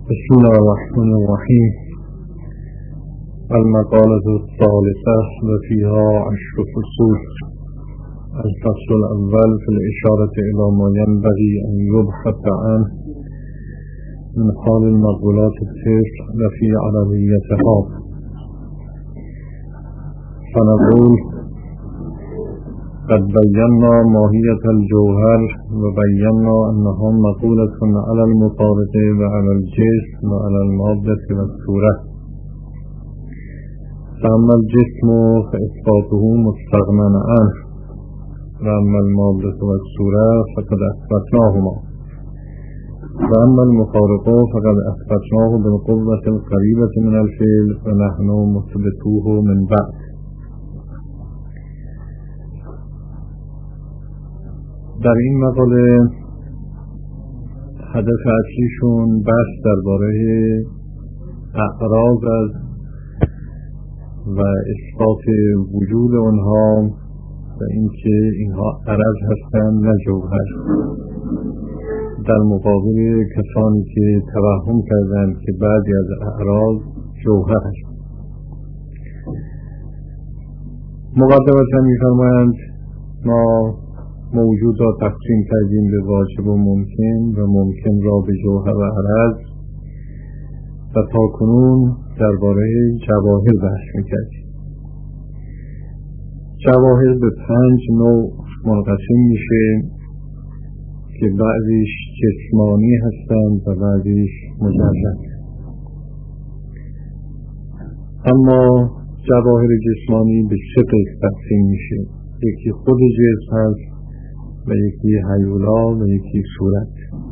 بسم الله الرحمن الرحيم. المقالة الثالثة وفيها 10 فصول. الفصل الأول في الإشارة إلى ما ينبغي أن يبحث عنه من حال المقولات التسع وفي علويتها. فنقول: قد بينا ماهية الجوهر وبينا أنها مقولة على المفارق وعلى الجسم وعلى المادة والصورة. فأما الجسم فإثباته مستغنى عنه، وأما المادة والصورة فقد أثبتناهما، وأما المفارق فقد أثبتناه بالقوة القريبة من الفعل ونحن مثبتوه من بعد. در این مقاله هدف اصلیشون بحث درباره اعراض است و اثبات وجود آنها و اینکه اینها عرض هستند نه جوهر، در مقابل کسانی که توهم کردند که بعضی از اعراض جوهر است. مقدمتا می‌فرمایند ما موجود را تقسیم کردیم به واجب و ممکن و ممکن را به جوهر و عرض و تاکنون درباره جواهر بحث می‌کردیم. جواهر به 5 نوع منقسم میشه که بعضیش جسمانی هستند و بعضیش مجرد. اما جواهر جسمانی به 3 قسم تقسیم میشه: یکی خود جسم هست و یکی هیولا و یکی صورت.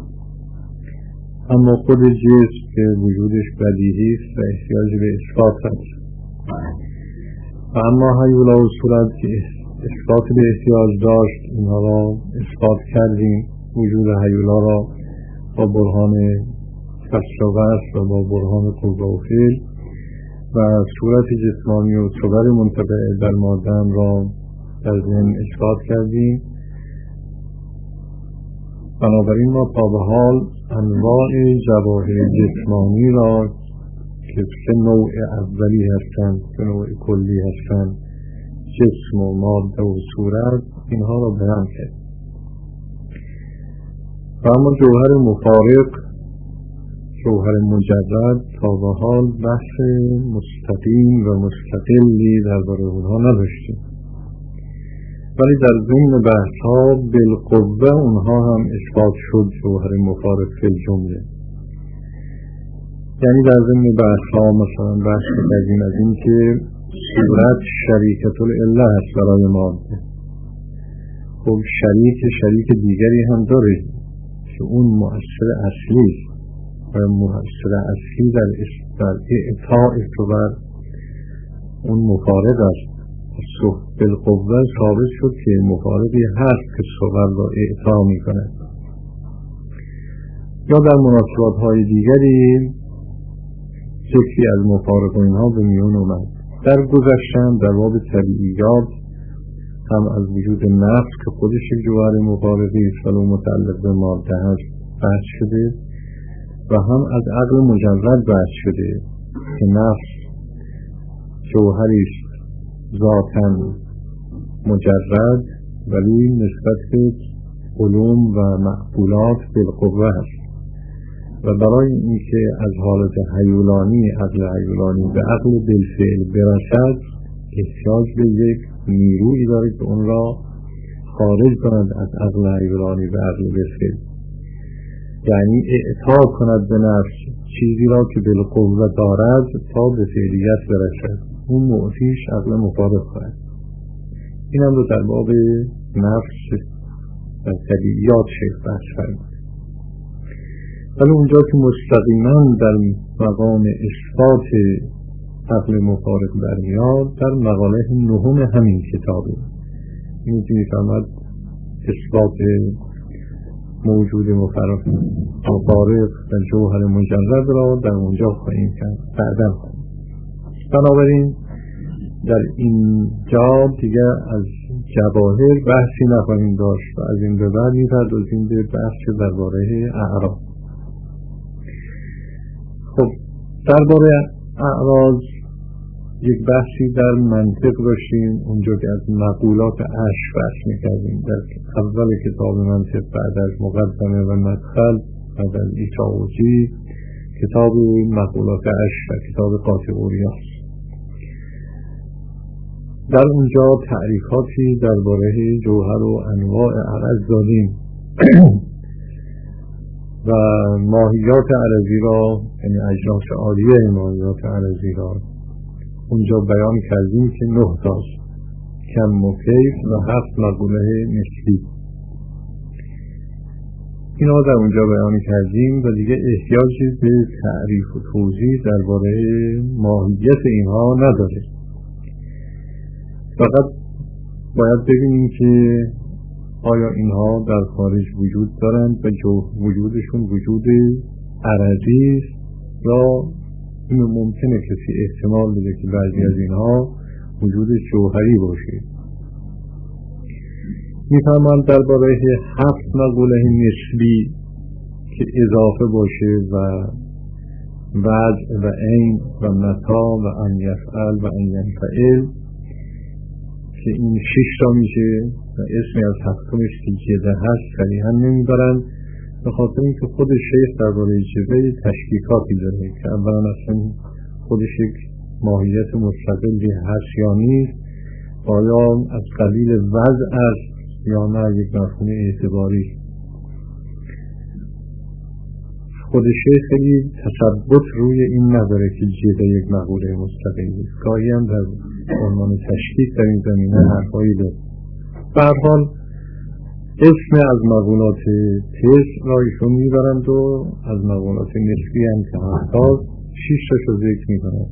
اما خود جسم که وجودش بدیهی است و احتیاج به اثبات است، و اما هیولا و صورت که اثبات به احتیاج داشت، اینها را اثبات کردیم. وجود هیولا را با برهان فصل و وصل و با برهان قوه و فعل، و صورت جسمانی و صور منطبع در مادم را در ذهن اثبات کردیم. بنابراین ما تا به حال انواع جواهر جسمانی را که 3 نوع اولی هستند، 3 نوع کلی هستند، جسم و ماده و صورت، اینها را بیان کردیم. و اما جوهر مفارق، جوهر مجرد، تا به حال بحث مستقیم و مستقلی درباره اونها نداشتیم، ولی در ضمن بحث‌ها بالقوه اونها هم اثبات شد، جوهر مفارق فی الجمله. یعنی در ضمن بحث‌ها مثلا بحث کردیم از این که صورت شریکة العله است برای ماده. خب شریک دیگری هم داره که اون مؤثر اصلی و مؤثر اصلی در اعطاء صور اون مفارق است. بالقوه ثابت شد که مفارقی هست که صور را اعطا می کند. یا در مناسبات های دیگری ذکری از مفارق اینها به میون اومد. در گذشتن در باب طبیعیات هم از وجود نفس که خودش جوهر مفارقی است ولو متعلق به ماده هست بحث شده، و هم از عقل مجرد بحث شده که نفس جوهری است ذاتاً مجرد ولی نسبت به علوم و معقولات بالقوه است. و برای اینکه از حالت هیولانی، عقل هیولانی به عقل بالفعل برسد، احتیاج به یک نیرویی داره که اون را خارج کند از عقل هیولانی به عقل بالفعل، یعنی اعطا کند به نفس چیزی را که بالقوه دارد تا به فعلیت برسد. اون معطیش عقل مفارق خواهد. این هم رو در باب نفس و طبیعیات شیخ بحث فرمود. ولی اونجا که مستقیما در مقام اثبات عقل مفارق برمیاد، در مقاله 9 همین کتابه. این که میفرماد اثبات موجود مفارق و جوهر مجرد را در اونجا خواهیم کرد بعداً. بنابراین در این جا دیگه از جواهر بحثی نخواهیم داشت و از این به بعد می‌پردازیم به بحث درباره اعراض. خب درباره اعراض یک بحثی در منطق داشتیم اونجا که از مقولات عشق بحث میکردیم در اول کتاب منطق بعد از مقدمه و مدخل بعد از ایتاوجی کتاب مقولات عشق و کتاب قاطعوریاس. در اونجا تعریفاتی درباره جوهر و انواع عرض دادیم و ماهیات عرضی را یعنی اجناس عالیه ماهیات عرضی را اونجا بیان کردیم که 9 تاست، کم و کیف و 7 مقوله نسبی. اینا در اونجا بیان کردیم و دیگه احتیاجی به تعریف و توضیح درباره ماهیت اینها نداره. فقط باید ببینیم که آیا اینها در خارج وجود دارند و وجودشون وجود عرضی است یا اینو ممکنه کسی احتمال بده که بعضی از اینها وجود جوهری باشه. میفهمم درباره 7 مقوله نسبی که اضافه باشه و وضع و عین و متا و ان یفعل و ان ینفعل که این 6 تا میشه و اسمی از 7مش که جده هست صریحا نمیبرن به خاطر اینکه خود شیخ درباره جده تشکیکاتی داره که اولا اصلا خودش یک ماهیت مستقلی هست یا نیست، آیا از قبیل وضع است یا نه یک مفهوم اعتباری. خود شیخ خیلی تثبت روی این نداره که جده یک مقوله مستقلی است، گاهی هم در عنوان تشکیک در این زمینه حرفایی داره. به هر حال اسم از مقولات تز را ایشون میبرند و از مقولات نسبی هم که 7 6 تاشو ذکر میکنند.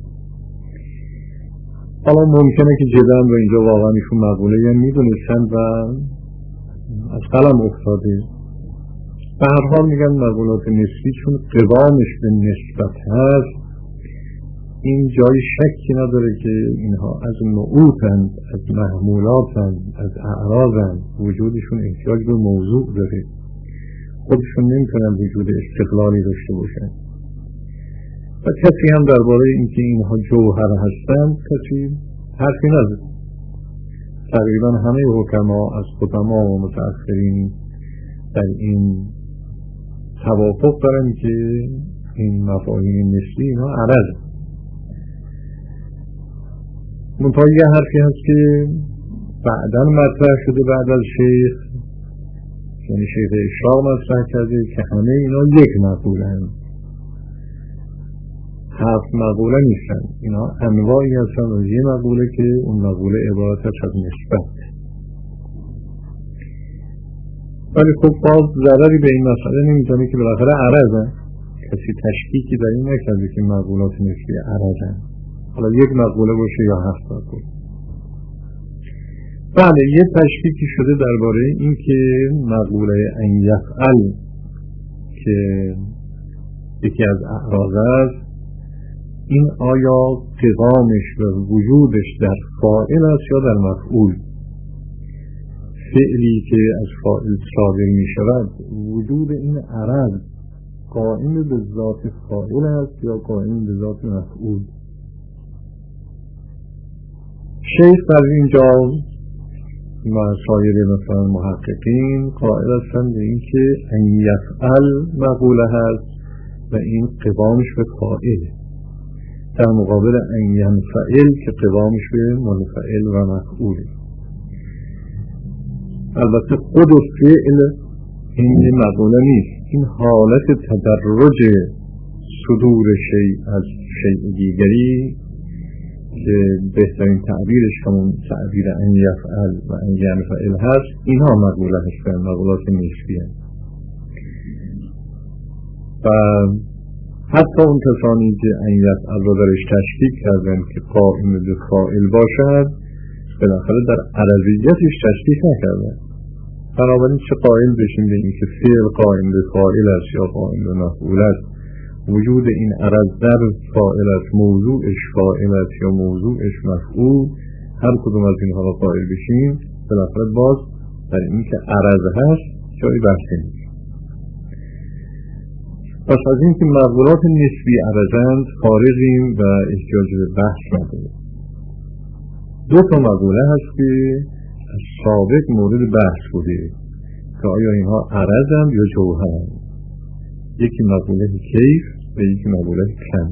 حالا ممکنه که جدن و اینجا واقعا ایشون مقوله هم میدونستن و از قلم افتاده. به هر حال میگن مقولات نسبی چون قوامش به نسبت هست این جای شکی نداره که اینها از نعوتند، از محمولاتند، از اعراضند، وجودشون احتیاج به موضوع داره، خودشون نمیتونن وجود استقلالی داشته باشن و کسی هم درباره اینکه اینها جوهر هستند کسی حرفی نداره. تقریبا همه حکما از قدما و متأخرین در این توافق دارن که این مفاهیم نسبی اینا عرض. منطقه یه حرفی هست که بعداً مطرح شده بعد از شیخ، یعنی شیخ اشراق مطرح کرده که همه اینا یک مقوله هست، 7 مقوله نیستن، اینا انواعی هستن از یه مقوله که اون مقوله عبارت است از نسبت. ولی خب باز ضرری به این مسئله نمیزنه که بالاخره عرضن، کسی تشکیکی در این نکرده که مقولات نسبی عرضن، حالا یک مقوله باشه یا 7 مقوله. بله یه تشکیکی شده درباره این که مقوله ان یفعل که یکی از اعراض است این آیا قوامش و وجودش در فاعل است یا در مفعول. فعلی که از فاعل صادر می شود وجود این عرض قائم به ذات فاعل است یا قائم به ذات مفعول. شیخ در اینجا و سایر مثلا محققین قائل هستند به این که ان یفعل مقوله هست و این قوامش به فاعله در مقابل ان ینفعل که قوامش به منفعل و مفعوله. البته خود فعل این مقوله نیست، این حالت تدرج صدور شیء از شیء دیگری که بهترین تعبیرش همون تعبیر ان یفعل و ان ینفعل هست، اینها مقوله هستن، مقولات نسبی هست. و حتی اون کسانی که ان یفعل رو درش تشکیک کردن که قائم به فاعل باشد بالاخره در عرضیتش تشکیک نکردن. بنابراین چه قائل بشیم به این که فعل قائم به فاعل است یا قائم به مفعول است، وجود این عرض در فاعل است، موضوعش فاعل است یا موضوعش مفعول، هر کدوم از اینها را قائل بشیم بالاخره باز در این که عرض هست جای بحثی نیست. پس از اینکه مقولات نسبی عرضند خارجیم و احتیاج به بحث نداریم. دو تا مقوله هست که سابق مورد بحث بوده که آیا اینها عرضند یا جوهرند. یکی مقوله کیف و یکی مقوله کم.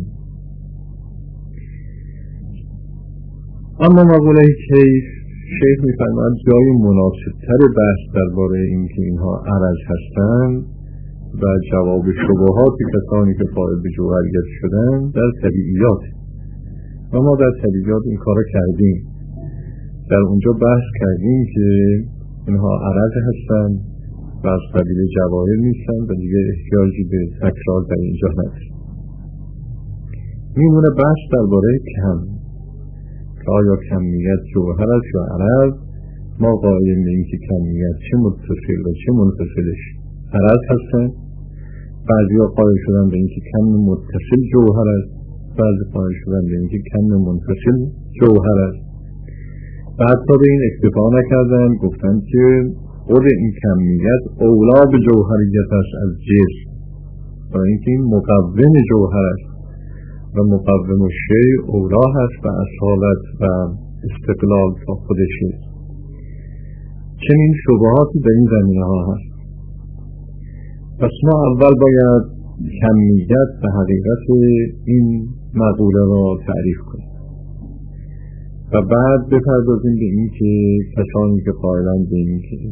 اما مقوله کیف شیخ می‌فرماید جای مناسب‌تر بحث درباره اینکه اینها عرض هستند و جواب شبهات کسانی که قائل به جوهریت شدند در طبیعیات. و ما در طبیعیات این کارا کردیم. در اونجا بحث کردیم که اینها عرض هستند و از قبیل جواهر نیستند و دیگه احتیاجی به تکرار در اینجا نداریم. میمونه بحث درباره کم که آیا کمیت جوهر است یا عرض. ما قائلیم به اینکه کمیت چه متصل و چه منفصلش عرض هستند. بعضیا قائل شدن به اینکه کم متصل جوهر است، بعضی قائل شدن به اینکه کم منفصل جوهر است. و حتی به این اکتفا نکردن، گفتن که خود این کمیت اولا به جوهریت است از جسم و اینکه این مقوم جوهر است و مقوم شیء اولا هست و اصالت و استقلال تا خودش است. چنین شبهاتی در این زمینه ها هست. پس ما اول باید کمیت و حقیقت این مقوله را تعریف کنیم و بعد بپردازیم به این که کسانی که قائلند به این که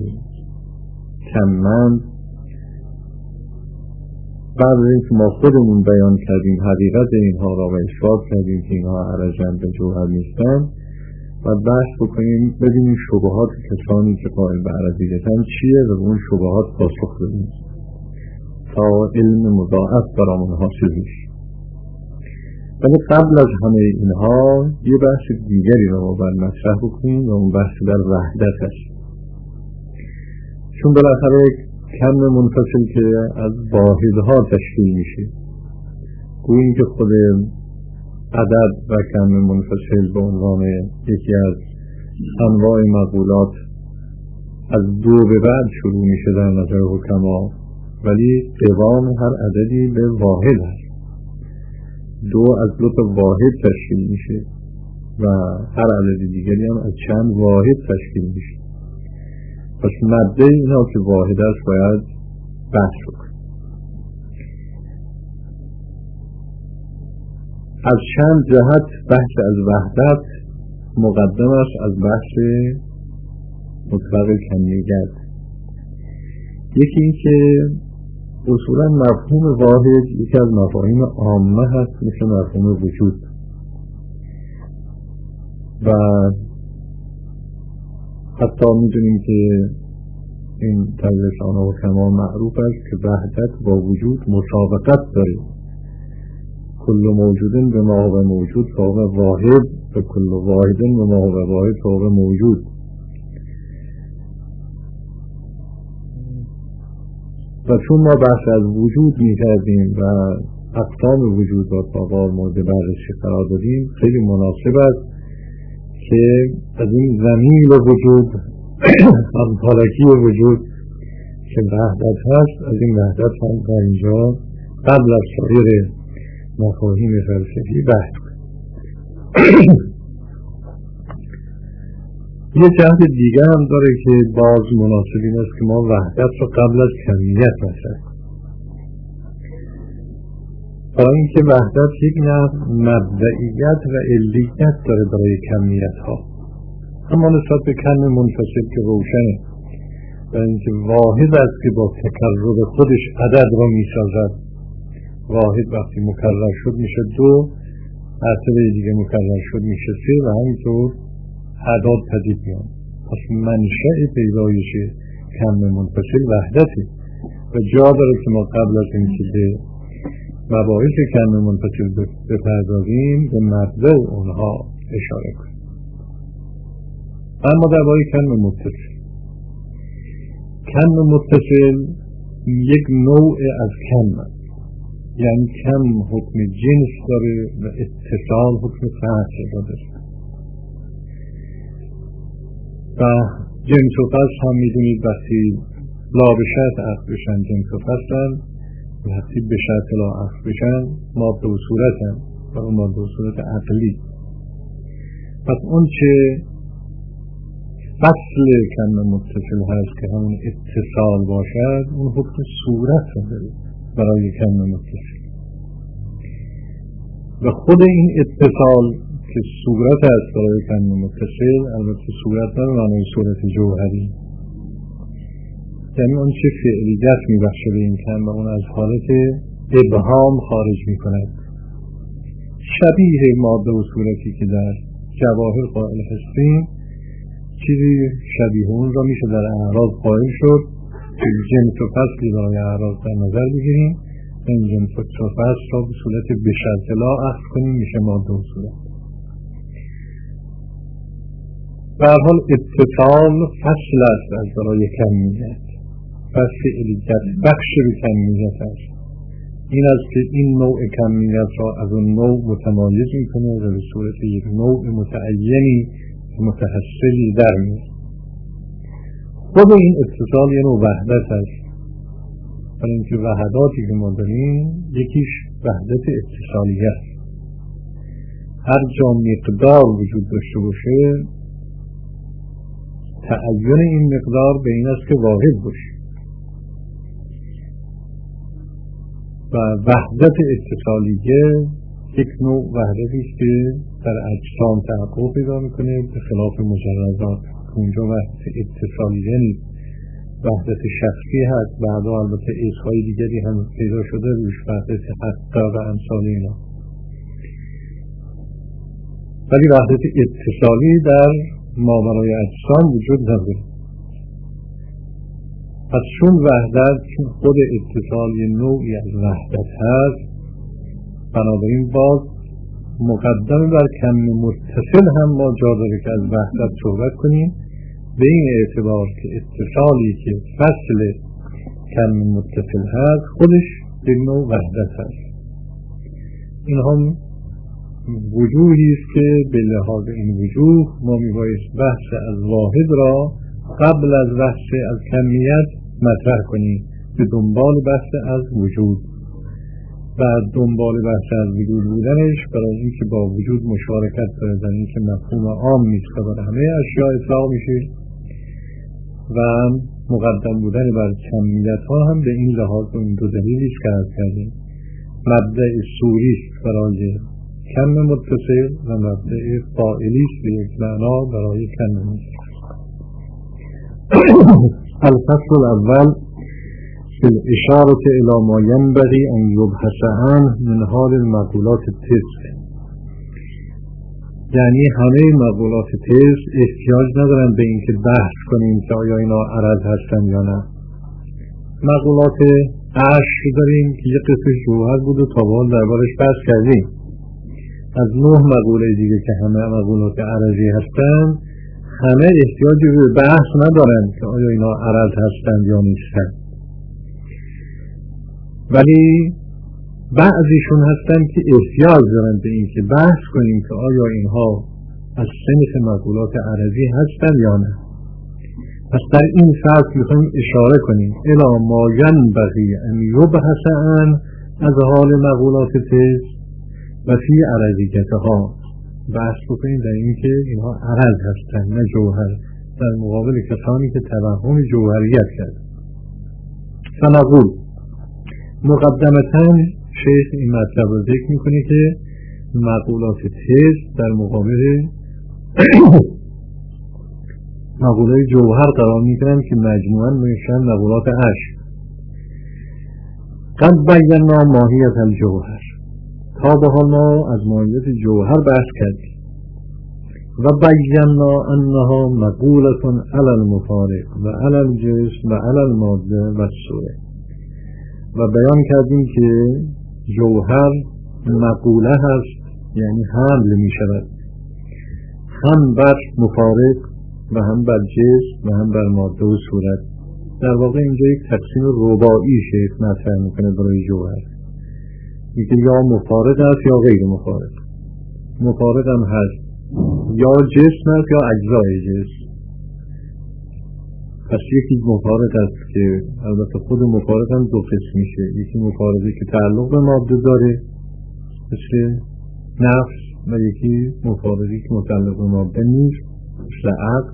کمند بعد از اینکه ما خودمون بیان کردیم حقیقت اینها را و اثبات کردیم که اینها عرضند و جوهر نیستند و بحث بکنیم ببینیم شبهات کسانی که قائل به عرضیتند چیه و اون شبهات پاسخ بدیم تا علم مضاعف برامون حاصل بشه. ولی قبل از همه اینها یه بحث دیگری رو ما باید مطرح بکنیم و اون بحث در وحدت هست. چون بالاخره کم منفصل که از واحدها تشکیل میشه، گوییم که خود عدد و کم منفصل به عنوان یکی از انواع مقولات از دو به بعد شروع میشه در نظر حکما، ولی قوام هر عددی به واحد هست. دو از دو تا واحد تشکیل میشه و هر عدد دیگری هم از چند واحد تشکیل میشه. پس مبدأ اینا که واحد است باید بحث کنیم. از چند جهت بحث از وحدت مقدم است از بحث مطلق کمیت. یکی این که اصولا مفهوم واحد یکی از مفاهیم عامه هست مثل مفهوم وجود و حتی میدونیم که این طریقشان و کما معروف است که وحدت با وجود مسابقت داره. کل موجودن به ما هو موجود فوق واحد و کل واحدن به ما هو واحد فوق موجود. و چون ما بحث از وجود می‌کردیم و اقسام وجود را تا قرار مورد بررسی قرار دادیم، خیلی مناسب است که از این زمین وجود همپالکی وجود که وحدت هست از این وحدت هم در اینجا قبل از سایر مفاهیم فلسفی بحث کنیم. یه جهت دیگه هم داره که باز مناسب این است که ما وحدت رو قبل از کمیت مطرح کنیم. برای اینکه وحدت یک مبدئیت و علیت داره برای کمیت ها، اما نسبت به کم منفصل که روشنه و اینکه واحد است که با تکرر خودش عدد را می سازد. واحد وقتی مکرر شد میشه دو، مرتبه دیگه مکرر شد میشه سه و همینطور اعداد پدید میان. پس منشأ پیدایش کم منفصل وحدته و جا داره که ما قبل از اینکه به مباحث کم منفصل بپردازیم به مبدأ اونها اشاره کنیم. اما در باره کم متصل یک نوع از کم است، یعنی کم حکم جنس داره و اتصال حکم فصل داره و جنس و فصل هم میدونید وقتی لا به شرط عقد بشن جنس و فصل وقتی به شرط لاعقل بشن ماده و صورت هم و اون ماده و صورت عقلی. پس اون چه فصل کم متصل هست که همون اتصال باشد اون حکم صورت رو داره برای کم متصل و خود این اتصال که صورت هست برای کم متصل، البته صورت نه معنی صورت جوهری، یعنی اون چه فعلیت میبخشه به این کم و اون از حالت ابهام خارج میکند، شبیه ماده و صورتی که در جواهر قائل هستیم، چیزی شبیه اون را میشه در اعراض قائل شد که جنس و فصلی برای اعراض در نظر بگیریم، این جنس و فصل را به صورت به شرط لاعقل کنیم، میشه ماده و صورت. به هر حال اتصال فصل است از برای کمیت، فصل علیت بخش به کمیت است. این است که این نوع کمیت را از اون نوع متمایز میکنه و به صورت یک نوع متعینی متحصلی در میاد. خود این اتصال یه نوع وحدت است، برای اینکه وحداتی که ما داریم یکیش وحدت اتصالیه است. هر جا مقدار وجود داشته باشه تعین این مقدار به این است که واحد باشه و وحدت اتصالیه یک نوع وحدتی است که در اجسام تحقق پیدا میکنه، به خلاف مجردات که اونجا وحدت اتصالیه نیست، وحدت شخصی هست. بعدا البته اسمهای دیگری هم پیدا شده روش، وحدت حقا و امثال اینا، ولی وحدت اتصالی در ماورای اجسام وجود نداره. پس چون وحدت، چون خود اتصال یه نوعی از وحدت هست، بنابراین باز مقدم بر کم متصل هم ما جا داره که از وحدت صحبت کنیم، به این اعتبار که اتصالی که فصل کم متصل هست خودش به نوع وحدت هست. این هم وجوهی است که به لحاظ این وجوه ما میبایست بحث از واحد را قبل از بحث از کمیت مطرح کنیم به دنبال بحث از وجود و دنبال بحث از وجود بودنش برای اینکه با وجود مشارکت داره در اینکه مفهوم عام نیست که برای همه اشیاء اطلاق میشه و مقدم بودن بر کمیت ها هم به این لحاظ اون دو دلیلی است که عرض کردیم، مبدأ صوری است برای کم متصل و مبدأ فاعلی است به یک معنا برای کم متصل. الفصل الاول في الاشاره الى ما ينبغي ان يبحث عنه من حال المقولات التسع، یعنی همه مقولات تسع احتیاج ندارن به اینکه بحث کنیم که آیا اینا عرض هستن یا نه. مقولات عشر داریم که یک قسم جوهر بود و تا به حال دربارش بحث کردیم. از 9 مقوله دیگه که همه مقولات عرضی هستن، همه احتیاجی به بحث ندارن که آیا اینا عرض هستند یا نیستن، ولی بعضیشون هستن که احتیاج دارن به این که بحث کنیم که آیا اینها از صنف مقولات عرضی هستن یا نه. پس در این فصل میخوایم اشاره کنیم الی ما ینبغی ان یبحث عنه از حال مقولات تسع و فی عرضیتها، بحث بکنیم در این که اینها عرض هستن نه جوهر، در مقابل کسانی که توهم جوهریت کرد. فنقول مقدمتاً شیخ این مطلب رو ذکر میکنه که مقولات تسع در مقابل مقوله جوهر قرار میکنن که مجموعاً میشن مقولات عشر. قد بینا ماهیت الجوهر، تا به حال ما از ماهیت جوهر بحث کردیم و بینا انها مقولة علی المفارق و علی الجسم و علی الماده و الصوره، و بیان کردیم که جوهر مقوله هست، یعنی حمل می شود هم بر مفارق و هم بر جسم و هم بر ماده و صورت. در واقع اینجا یک تقسیم رباعی شیخ مطرح میکنه برای جوهر، میگه یا مفارق است یا غیر مفارق. مفارق هم هست، یا جسم است یا اجزای جسم. پس یکی مفارق است که البته خود مفارق هم دو قسم میشه. یکی مفارقی که تعلق به ماده داره مثل نفس و یکی مفارقی که متعلق به ماده نیست مثل عقل.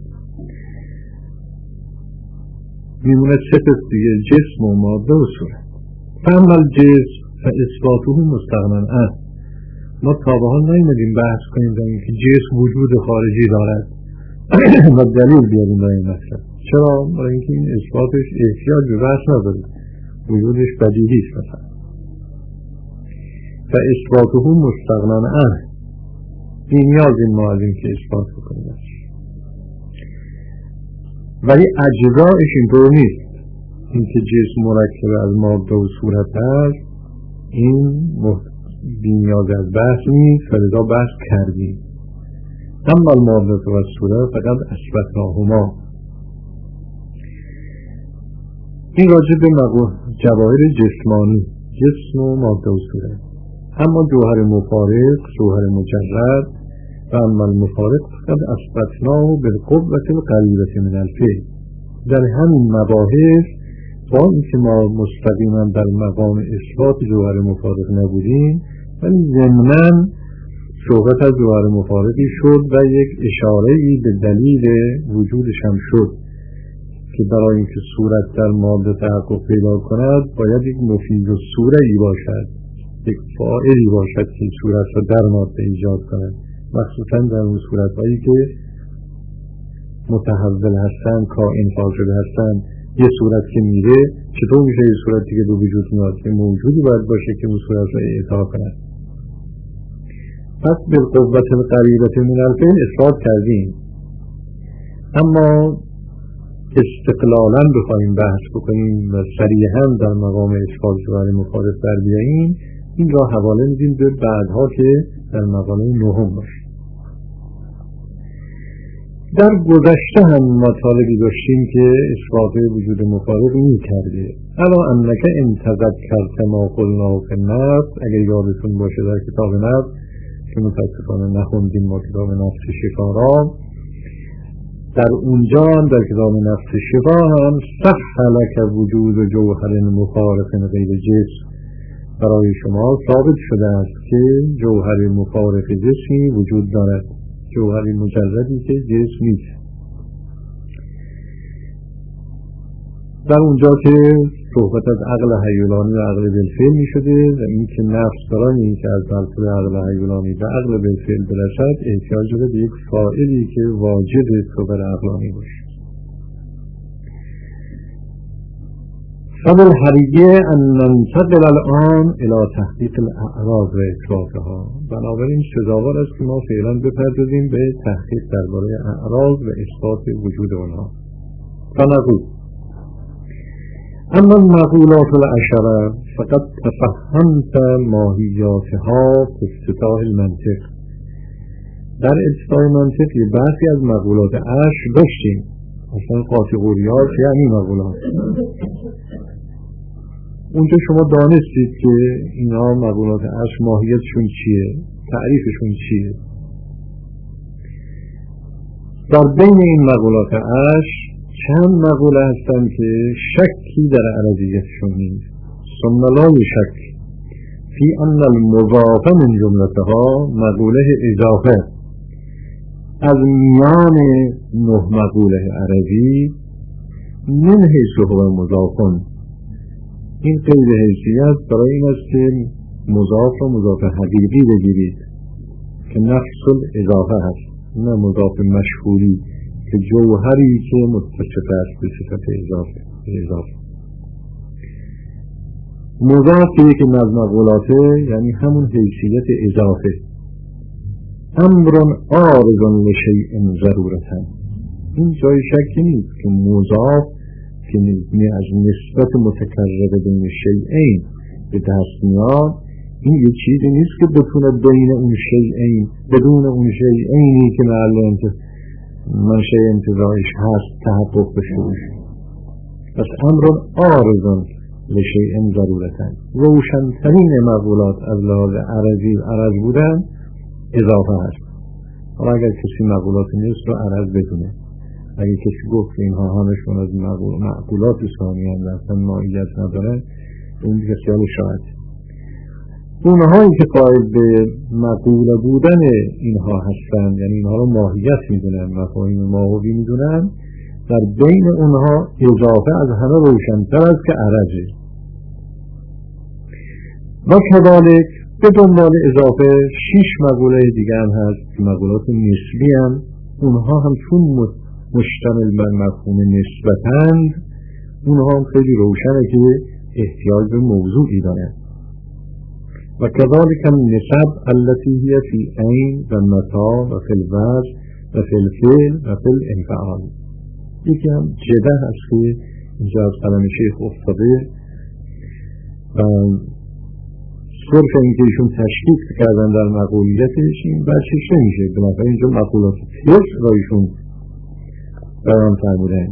میمونه سه قسم دیگه، جسم و ماده و صورت. فاما الجسم فاثباته مستغنی عنه. ما تا به حال نیومدیم بحث کنیم در اینکه جسم وجود خارجی دارد و دلیل بیاریم برای این مطلب. چرا؟ برای اینکه این اثباتش احتیاج به بحث نداره، وجودش بدیهی است. مثلا فاثباته مستغنی عنه، بی‌نیازیم ما از اینکه اثبات بکنیم. ولی اجزایش اینطور نیست. اینکه جسم مرکب از ماده و صورت هست این بی‌نیاز از بحث نیست، فلذا بحث کردیم. اما الماده و صورت فقط اثبتناهما. این راجع به جواهر جسمانی، جسم و ماده و صورت. اما جوهر مفارق، جوهر مجرد و اما المفارق فقط اثبتناه بالقوة القریبة من الفعل. در همین مباحث با اینکه ما مستقیما در مقام اثبات جوهر مفارق نبودیم ولی ضمناً صحبت از جوهر مفارقی شد و یک اشاره‌ای به دلیل وجودش هم شد که برای اینکه صورت در ماده تحقق پیدا کند باید یک مفید الصوره‌ای باشد، یک فاعلی باشد که صورت را در ماده ایجاد کند، مخصوصا در اون صورت‌هایی که متحول هستن، کائن فاضل هستن. یه صورت که میره چطور میشه یه صورتی که به وجود میاد؟ که موجودی باید باشه که اون صورت را اعطا کند. پس بالقوة القریبة من الفعل اثبات کردیم. اما استقلالا بخوایم بحث بکنیم و صریحا در مقام اثبات جوهر مفارق در بیاییم، این را حواله میدیم به بعدها که در مقام نهم باشه. در گذشته هم مطالبی داشتیم که اثبات وجود مفارق می‌کرده. الا انک ان تذکرت ما قلنا فی النفس، اگر یادتون باشه در کتاب نفس که متاسفانه نخوندیم ما کتاب نفس شفا را، در اونجا در کتاب نفس شفا هم سهل لک وجود جوهر مفارق غیر جسم، برای شما ثابت شده است که جوهر مفارق جسمی وجود دارد، جوهری مجردی که جسم نیست. در اونجا که صحبت از عقل هیولانی و عقل بالفعل می شده و این که نفس برای این که از مرتبه عقل هیولانی و عقل بالفعل برسد احتیاج داره به یک فاعلی که واجد صبر عقلانی باشه. فبالحریه ان ننتقل الان الى تحقیق الاعراض و اثباتها. بنابراین سزاوار است که ما فعلا بپردازیم به تحقیق درباره اعراض و اثبات وجود آنها. فنقول اما المقولات العشره فقد تفهمت ماهیاتها في افتتاح المنطق. در افتتاح منطق یه بحثی از مقولات عشر داشتیم، اصلا قاطعوریات یعنی مقولات. اونجا شما دانستید که اینا مقولات عشر ماهیتشون چیه، تعریفشون چیه. در بین این مقولات عشر چند مقوله هستن که شکی در عرضیتشون نیست. ثم لا شک فی ان المضاف من جملتها مقوله اضافه. از میان 9 مقوله عربی من حیث هو مضافن، این قید حیثیت برای این است که مضاف و مضاف حقیقی بگیرید که نفس الاضافه هست، نه مضاف مشهوری که جوهری که متصف است به صفت اضافه. مضافی که از مقولاته یعنی همون حیثیت اضافه. امر عارض لشیء ضرورتا، این جای شکی نیست که مضاف که از نسبت متکرر بین شیئین به دست میاد، این یه چیزی نیست که بتونه بین اون شیئین بدون اون شیئینی که منشأ انتزاعش هست تحقق بشه. پس امر عارض لشیء ضرورتا. روشنترین مقولات از لحاظ عرض بودن اضافه هست. حالا اگر کسی مقولات نیست رو عرض بدونه، اگه کسی گفت اینها همشون از معقولات ثانی هم اصلا ماهیت نداره، اون دیگه خیال شاید. اونهایی که قائل به مقوله بودن اینها هستن، یعنی اینها رو ماهیت میدونن، مفاهیم ماهوی میدونن، در بین اونها اضافه از همه روشن‌تر است که عرضه. و کذالک به دنبال اضافه 6 مقوله دیگه هم هست که مقولات نسبی هم، اونها هم چون مشتمل بر مفهوم نسبتند، اونها هم خیلی روشنه که احتیاج به موضوعی دارن. و کذالک النسب التي هي في عین و متا و فی الوجه و فی الفعل و فی الانفعال. یکی هم جده هست که اینجا از قلم شیخ افتاده و صرف اینکه ایشون تشکیک کردن در مقولیتش این برچش نمیشه، بنابراین اینجا مقولات تیس را ایشون بیان فرمودن.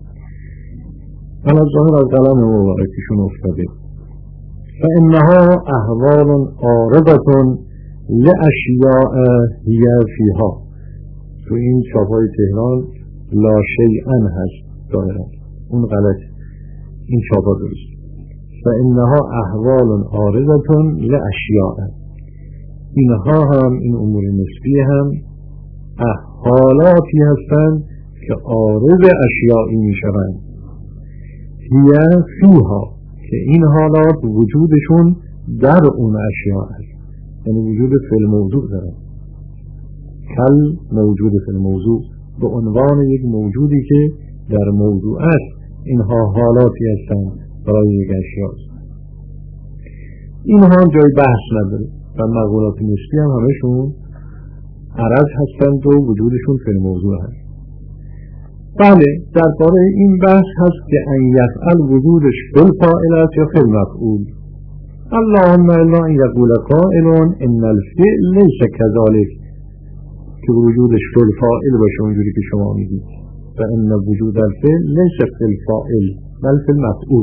من از ظاهر از قلم مبارکشون افتاده. فإنها احوال عارضة لأشیاء هی فیها. تو این چاپای تهران لا شیئا هست دارد، اون غلط، این چاپا درست. فإنها احوال عارضة لأشیاء، اینها هم این امور نسبی هم حالاتی هستند که عارض اشیائی می شوند. هی فیها، که این حالات وجودشون در اون اشیاء است، یعنی وجود فی الموضوع دارد. کل موجود فی الموضوع، به عنوان یک موجودی که در موضوع است، اینها حالاتی هستند برای یک اشیاء. اینها هم جای بحث نداره و مقولات نسبی هم همشون عرض هستند و وجودشون فی الموضوع هست. بله، درباره این بحث هست که ان یفعل وجودش فی الفاعل است یا فی المفعول. اللهم الا ان یقول قائل ان الفعل لیس کذالک، که وجودش فی الفاعل باشه اونجوری که شما میگید، و ان وجود الفعل لیس فی الفاعل بل فی المفعول.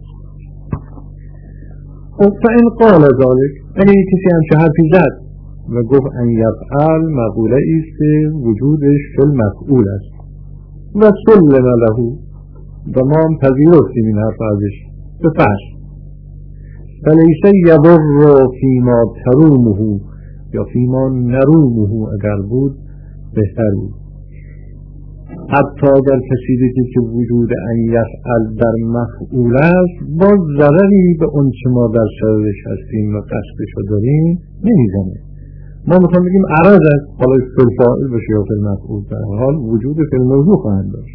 فإن قال ذلك، اگه کسی همچه حرفی زد و گفت ان یفعل مقوله ایست وجودش فی المفعول است و سلم له، و ما هم پذیرفتیم این حرف ازش به فرض، فلیس یضر فیما ترومه یا فیما نرومه، اگر بود بهتر بود. حتی در کسی دیگه که وجود ان یفعل در مفعول است، باز ضرری به اون چه ما در سرش هستیم و قصدشو داریم نمیزنه. ما میخوام بگیم عرض است، حالا فی الفاعل باشه یا فی المفعول، در حال وجود فی الموضوع خواهند داشت.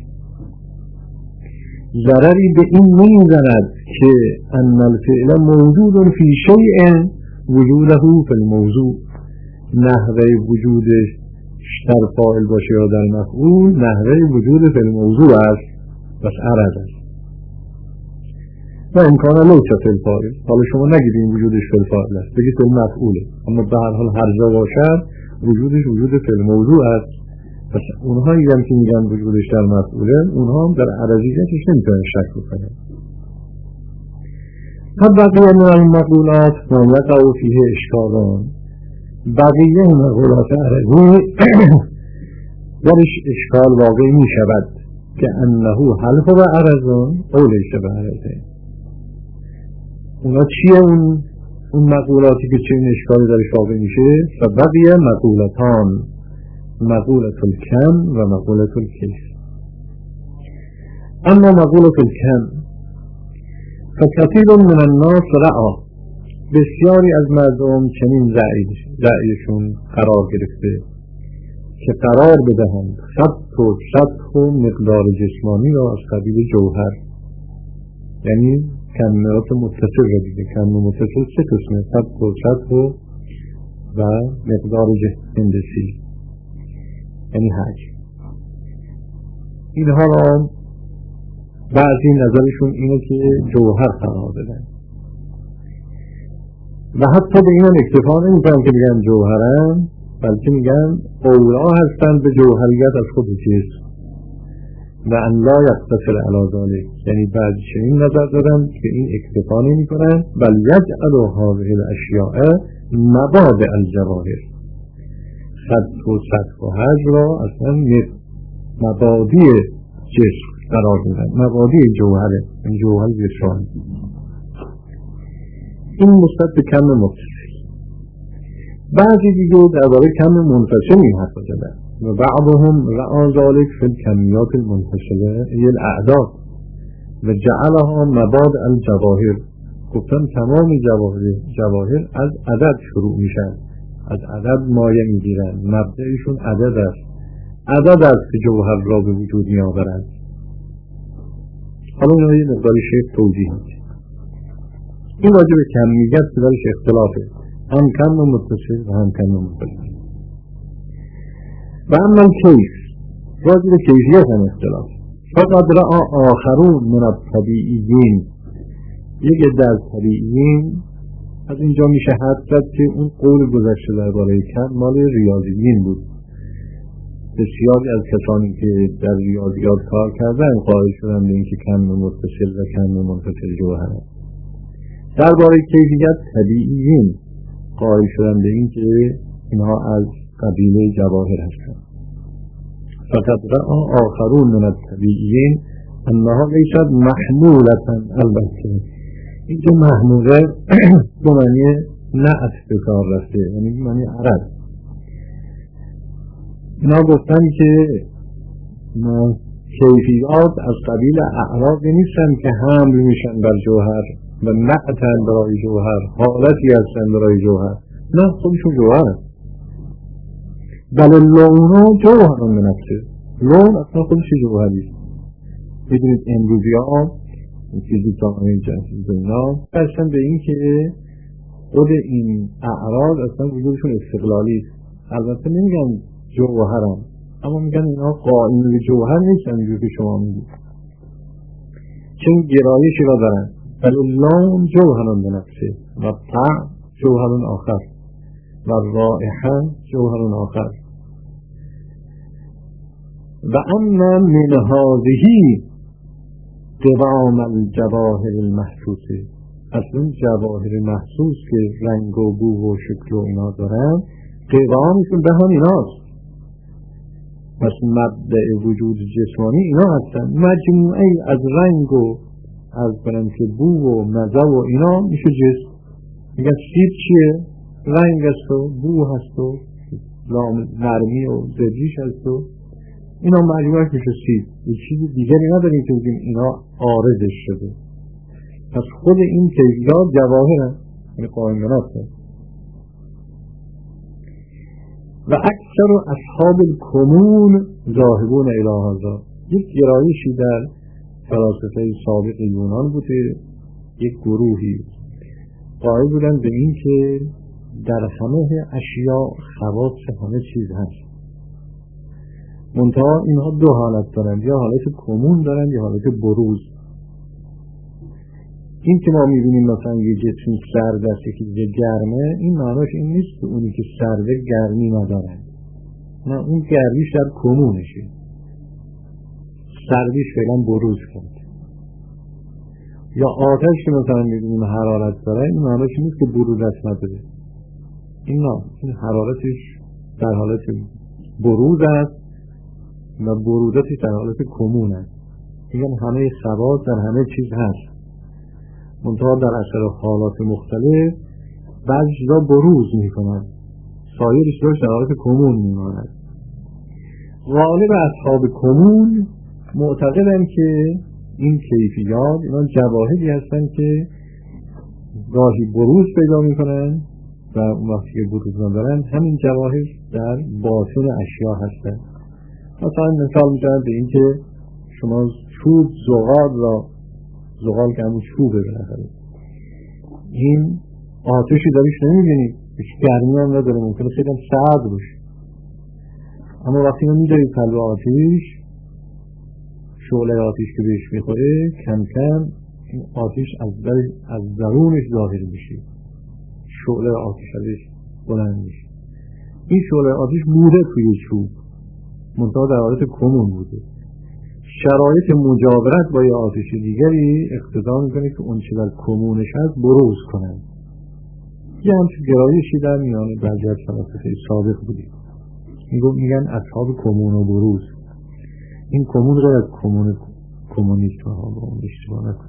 ضرری به این نمیزند که ان الفعل موجود فی شیء وجوده فی الموضوع، نحوه وجودش در فاعل باشه یا در مفعول نحوه وجود فی الموضوع است، بس عرض است. و امکان لوچه فی الفاعل، حالا شما نگید این وجودش فی الفاعل است، بگید فی المفعوله، اما به هر حال هر جا باشد وجودش وجود فی الموضوع است. پس اونهایی هم که میگن وجودش در مفعوله، اونها هم در عرضیتش نمیتونن شک بکنن. هم بقیه من المقولات ما یقع فیه اشکالان، بقیه مقولات عرضی درش اشکال واقع می شود که انه حلف و عرضان او لیس به عرضه. اونا چیه اون مقولاتی که چه این اشکالی درش واقع میشه؟ فبقیه مقولتان، مقولت الکم و مقولت الکیف. اما مقولت الکم فکثیر من الناس رعا، بسیاری از مردم چنین رأیشون قرار گرفته که قرار بدهند خط و سطح و مقدار جسمانی را از قبیل جوهر، یعنی کمیات متصل را دیگه، کم متصل سه قسمه، خط و سطح و مقدار هندسی، یعنی حجم. اینها را بعضی نظرشون اینه که جوهر قرار بدن و حتی به این هم اکتفا نمی‌کنن که میگن جوهرن، بلکه میگن اولا هستند به جوهریت از خود جسم و ان لا یقتصر علی ذلک، یعنی بعضی چنین نظر دارن که این اکتفا نمی‌کنن بل یجعل هذه الاشیاء مبادئ الجواهر، خط و سطح و حجم را اصلا مبادی جسم قرار میدن، مبادی جوهره، این جوهر جسمانی. این نسبت به کم متصل. بعضی دیگه درباره کم منفصل این حرف زدن و بعضهم رعا ذلك فی الکمیات المنفصله ای الاعداد و جعلها مباد الجواهر. گفتن تمام جواهر از عدد شروع میشن، از عدد مایه میگیرن، مبدأشون عدد است، عدد است که جوهر را به وجود می آورند. حالا اینا یه مقداری شیخ توضیح میده. این راجع به کمیت که درش اختلافه، هم کم و متصل و هم کم و منفصل. و اما کیف، راجع به کیفیت هم اختلاف. فقط رأى آخرون من الطبیعیین، یک عده از طبیعیین، از اینجا میشه حد زد که اون قول گذشته درباره کم مال ریاضیین بود. بسیاری از کسانی که در ریاضیات کار کردن قائل شدن به اینکه کم متصل و کم منفصل جوهر است. درباره کیفیت طبیعیین قائل شدن به اینکه اینها از قبیله جواهر هستند. فقط رأى آخرون من الطبیعیین انها لیست محمولتا. البته اینجا محموله به معنی نعت به کار رفته، یعنی به معنی عرض. اینا گفتن که کیفیات از قبیل اعراض نیستن که حمل میشن بر جوهر و نعتن برای جوهر، حالتی هستن برای جوهر، نه خودشون جوهر هست. بله لونه جوهر هم بنفسه، لون اصلا خودش جوهری است. بدونید امروزی ها فیزیک ها همین جنسی اینا بستن به این که خود این اعراض اصلا وجودشون استقلالی است. البته نمیگن جوهرن، اما میگن اینا قائم به جوهر نیستن اینجور که شما میگید، چون گرایشی را دارن. بل لون جوهرن به نفسه و طعم جوهرن آخر و رائحه جوهرن آخر. و اما من هذه قوام الجواهر المحسوسه، اصلا جواهر محسوس که رنگ و بو و شکل و اینا دارن قوامشون به هم ایناست. پس مبدأ وجود جسمانی اینا هستن، مجموعه از رنگ و از برنچه بو و مزه و اینا میشه جسم. میگن سیب چیه؟ رنگ هست و بو هست و نرمی و زدیش هست و اینا مجموعه میشه سیب. یه چیز دیگری نداریم که بگیم اینا عارضش شده. پس خود این کیفیات جواهر هست، یعنی قائمانات هست. و اکثر اصحاب الکمون ذاهبون الی هذا. یک گرایشی در فلاسفه سابق یونان بوده، یک گروهی قائل بودن به این که در همه اشیاء خواص همه چیز هست. منتها اینها دو حالت دارن، یا حالت کمون دارن یا حالت بروز. این که ما میبینیم مثلا یه جسم سرد است که گرمه، این معناش این نیست که اونی که سرده گرمی ندارن، نه، اون گرمیش در کمونشه، سردیش فعلا بروز کرد. یا آتش که مثلا میبینیم حرارت داره، این معناش این نیست که بروزش نداره، این نه، این حرارتش در حالت بروز است و برودتش در حالت کمون است. میگن همه خواص در همه چیز هست، منتها در اثر حالات مختلف بعضی چیزا بروز میکنن، سایر چیزاش در حالت کمون میماند. غالب اصحاب کمون معتقدن که این کیفیات اینا جواهری هستن که گاهی بروز پیدا میکنن و اون وقتی که بروز ندارن همین جواهر در باطن اشیا هستن. مثلا مثال میزنن به این که شما چوب زغال که همون چوبه بالاخره، این آتشی داریش نمیبینید، هیچ گرمی هم نداره، ممکنه خیلی هم سرد باشه، اما وقتی ما میذارید پلو آتش، شعله آتش که بهش میخوره کم کم این آتش از درونش ظاهر میشه، شعله آتش ازش بلند میشه. این شعله آتش بوده توی چوب، منتها در حالت کمون بوده. شرایط مجاورت با یه آتش دیگری اقتضا میکنه که اون چه در کمونش هست بروز کنن. یه همچون گرایشی در میان بعضی از فلاسفه سابق بودی، میگن اصحاب کمون و بروز. این کمون رو از کمونیسم ها با اون اشتباه نکنید.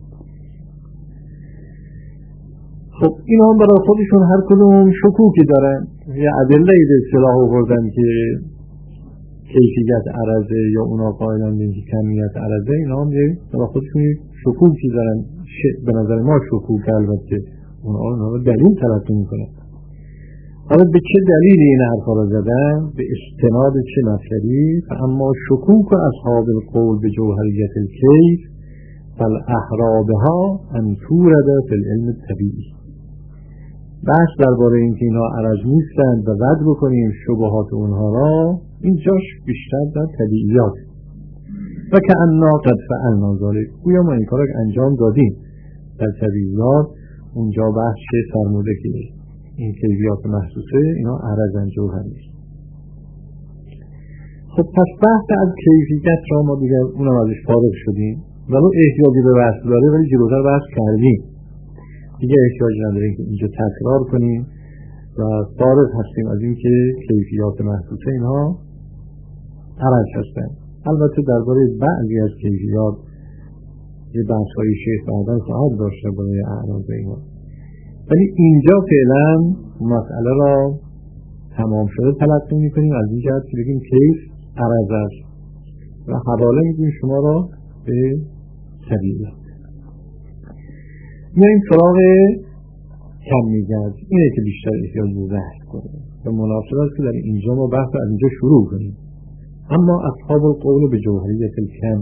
خب این هم برای خودشون هر کدوم شکوکی دارن، یه ادله به اصطلاح آوردن که کیفیت عرضه یا اونا قائلن به اینکه کمیت عرضه، اینا هم برای خودشون شکوکی دارن. به نظر ما شکوک، البته اونا رو دلیل تلقی میکنن. حالا به چه دلیلی این حرفا را زدن؟ به استناد چه مطلبی؟ فاما شکوک اصحاب القول به جوهریت الکیف فالاحرابها ان تورد فی العلم الطبیعی. بحث درباره اینکه اینها عرض نیستند و رد بکنیم شبهات اونها را، اینجاش بیشتر در طبیعیات و که انا قد فعلنا ذلک، گویا ما این کار را انجام دادیم در طبیعیات. اونجا بحث فرموده که این کیفیات محسوسه اینا عرضن جوهر نیست. خب پس بحث از کیفیت را ما دیگر اونم ازش فارغ شدیم، ولو احتیاجی به بحث داره ولی جلوتر بحث کردیم، دیگه احتیاج نداریم که اینجا تکرار کنیم و فارغ هستیم از این که کیفیات محسوسه اینها عرض هستند. البته درباره بعضی از کیفیات یه بحث های شیخ بعداً خواهد داشته برای اعراض اینا، ولی اینجا فعلا مسئله را تمام شده تلقی میکنیم از این جهت که بگیم کیف عرض است و حواله میدیم شما را به طبیعیات. میاییم سراغ کمیت، اینه که بیشتر احتیاج به بحث کنیم و مناسب است که در اینجا ما بحث از اینجا شروع کنیم. اما اصحاب القول به جوهریت الکم،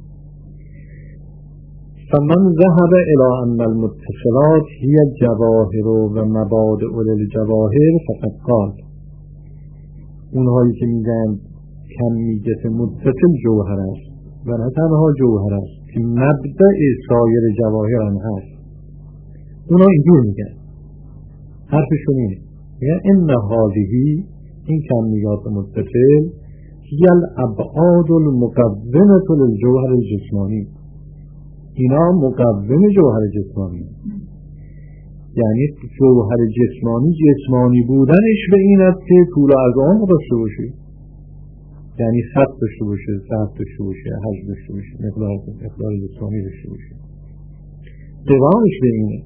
فمن ذهب الى ان المتصلات هي الجواهر و مبادئ للجواهر فقد قال، اونهایی که میگن کمیت متصل جوهر است و نه تنها جوهر است که مبدأ سایر جواهر هم هست، اونا اینجور میگن، حرفشون اینه، میگن ان هذه، این کمیات متصل، هي الابعاد المقومة للجوهر الجسمانی، اینا مقوم جوهر جسمانی، یعنی جوهر جسمانی بودنش به این است که طول و عرض آن داشته باشه، یعنی خط داشته باشه، سطح داشته باشه، حجم داشته باشه، مقدار جسمانی داشته باشه، قوامش به اینه.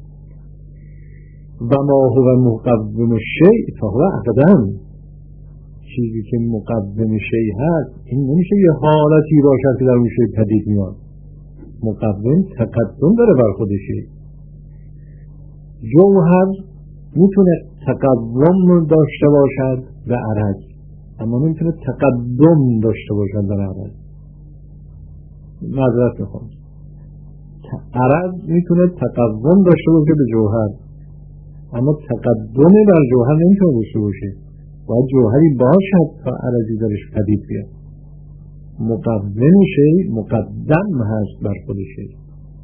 و ما هو مقوم شیء فهو اقدم، چیزی که مقوم شیء هست این نمیشه یه حالتی باشد که در اون شیء پدید میاد، مقوم تقدم داره بر خودشه. جوهر میتونه تقدم داشته باشد به عرض، اما نمیتونه تقدم داشته باشد در عرض. معذرت میخوام، عرض میتونه تقدم داشته باشه به جوهر، اما تقدم بر جوهر نمیتونه داشته باشه، باید جوهری باشد تا عرضی درش پدید بیاد. مقدم شیء مقدم هست بر خود شیء.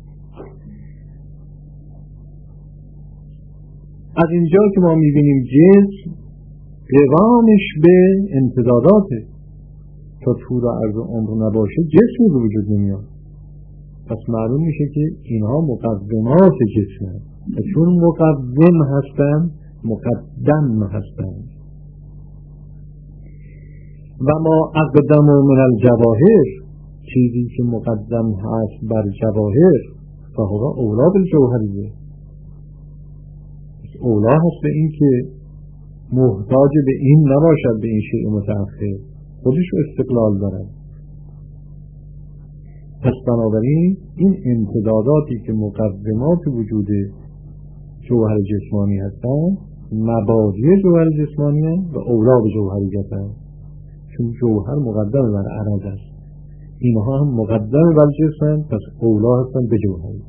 از اینجا که ما میبینیم جسم قوامش به امتداداته، تا طول و عرض عمر نباشه جسمی به وجود نمیاد. پس معلوم میشه که اینها مقدمات جسم هست و چون مقدم هستن مقدم هستن. و ما اقدم من الجواهر، چیزی که مقدم هست بر جواهر، فهو اولا بالجوهریه، اولا هست به این که محتاج به این نباشد، به این شیء متأخر، خودش استقلال داره. پس بنابراین این امتداداتی که مقدمات وجود جوهر جسمانی هستن مبادی جوهر جسمانی هستن و اولا به جوهریت هستن، چون جوهر مقدم بر عرض است، اینها هم مقدم بر جسم، پس اولا هستن به جوهری.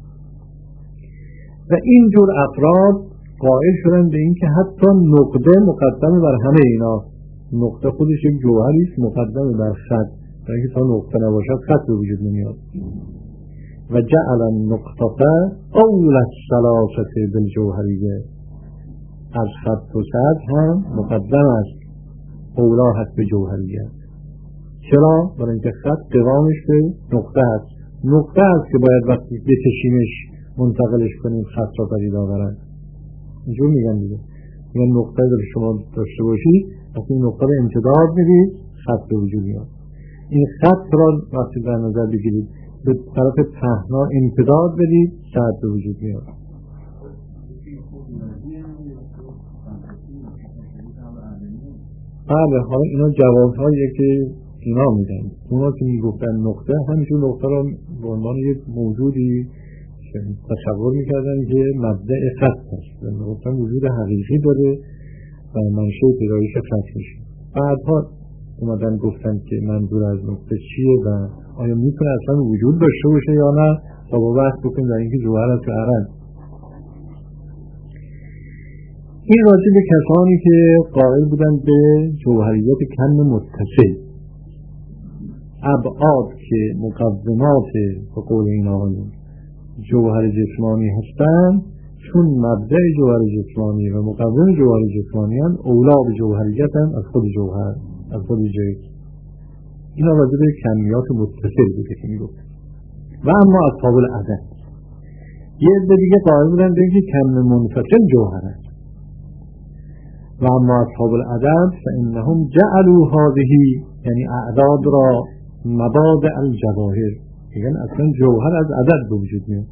و اینجور افراد قائل شدن به این که حتی نقطه مقدم بر همه اینا، نقطه خودش یک جوهری است مقدم بر خط، برای اینکه تا نقطه نباشد خط به وجود نمیاد. و جعل النقطه اول الثلاثه بالجوهریه، از خط و سطح هم مقدم است، اولا هست به جوهریه. چرا؟ برای اینکه خط قوامش به نقطه هست، نقطه هست که باید وقتی بکشیمش منتقلش کنیم خط را پدید آورد. اینجور میگن دیگه، میگن نقطه رو شما داشته باشید، وقتی این نقطه رو امتداد میدید خط به وجود میاد. این خط را وقتی در نظر بگیرید به طرف پهنا امتداد بدید سد به وجود میاد. بله، حالا اینا جوابهاییه که اینا میدن. اونا که میگفتن نقطه، همینجور نقطه را به عنوان یک موجودی تصور میکردن که مبدأ خط هست، میگفتن وجود حقیقی داره و منشأ پیدایش خط میشه. بعدها اومدن گفتن که منظور از نقطه چیه و آیا میتونه اصلا وجود داشته باشه یا نه، تا با بحث بکنیم در اینکه جوهر است یا عرض. این راجع به کسانی که قائل بودن به جوهریت کم متصل، ابعاد که مقومات به قول این آقایون جوهر جسمانی هستند، چون مبدأ جوهر جسمانی و مقوم جوهر جسمانی هم اولا به جوهریت هم از خود جوهر، از خود جسم. این راجع به کمیات متصل بوده که میگفت. و اما اصحاب العدد یه عده دیگه قائل بودن به اینکه کم منفصل جوهر است. و اما اصحاب العدد فانهم جعلوا هذه، یعنی اعداد را مبادئ الجواهر، یعنی اصلا جوهر از عدد به وجود میاد.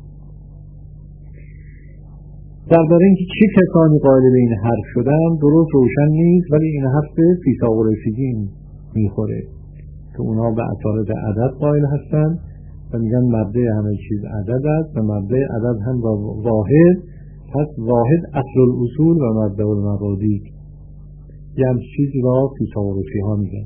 درباره اینکه چه کسانی قائل به این حرف شدن درست روشن نیست، ولی این حرف به فیثاغورسی میخوره که اونا به اطارد عدد قائل هستن و میگن مبدأ همه چیز عدد است و مبدأ عدد هم واحد، پس واحد اصل الاصول و مبدأ المبادی. یه همچه چیزی را فیثاغورسی ها میگن.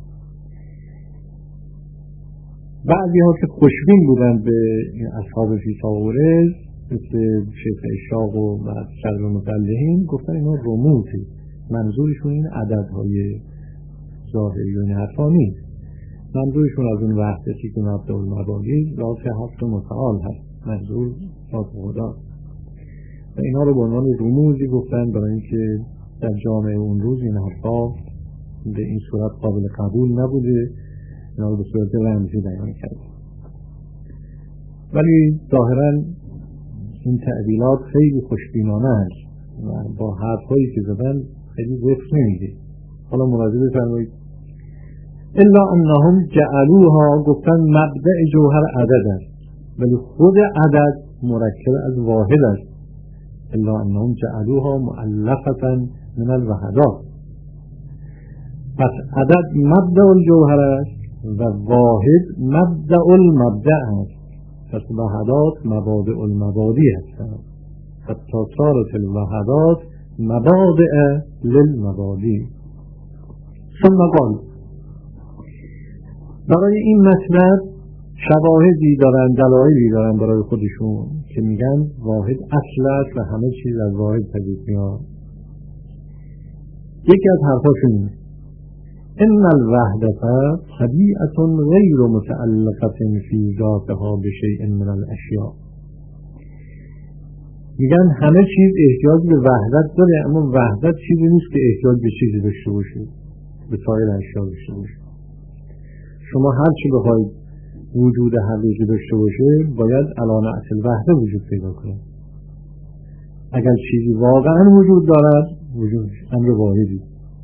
بعضی ها که خوشبین بودن به اصحاب فیثاغورس مثل شیخ اشراق و صدر المفلحین گفتن اینا رموزی، منظورشون این عددهای ظاهری و این حرفا نیست، منظورشون از اون وحدتی که مبدأ المبادی ذات حق متعال هست، منظور ذات خدا. و اینا رو به عنوان رموزی گفتن برای اینکه در جامعه اون روز این حرفا به این صورت قابل قبول نبوده، اینا رو به صورت رمزی بیان کرد. ولی ظاهراً این تعبیرات خیلی خوشبینانه است و با حرفایی که زدن خیلی وفق نمیده. حالا ملاحظه بفرمایید. الا انهم جعلوها، گفتن مبدأ جوهر عدد است ولی خود عدد مرکب از واحد است. الا انهم جعلوها مؤلفة من الوحدات، پس عدد مبدأ الجوهر است و واحد مبدأ المبدأ است. پس وحدات مبادئ المبادی هستند، حتی صارت الوحدات مبادئ للمبادی. ثم قال، برای این مطلب شواهدی دارن، دلایلی دارن برای خودشون که میگن واحد اصل است و همه چیز از واحد پدید میاد. یکی از حرفاشون اینه: ان الوحدة طبیعة غیر متعلقة فی ذاتها بشیء من الاشیاء. میگن همه چیز احتیاج به وحدت داره، اما وحدت چیزی نیست که احتیاج به چیزی داشته باشه، به سایر اشیا داشته باشه. شما هر چی بخواید وجود حقیقی داشته باشه باید علامه اصل وحده وجود پیدا کنه. اگر چیزی واقعا وجود دارد، وجود امر واحدی.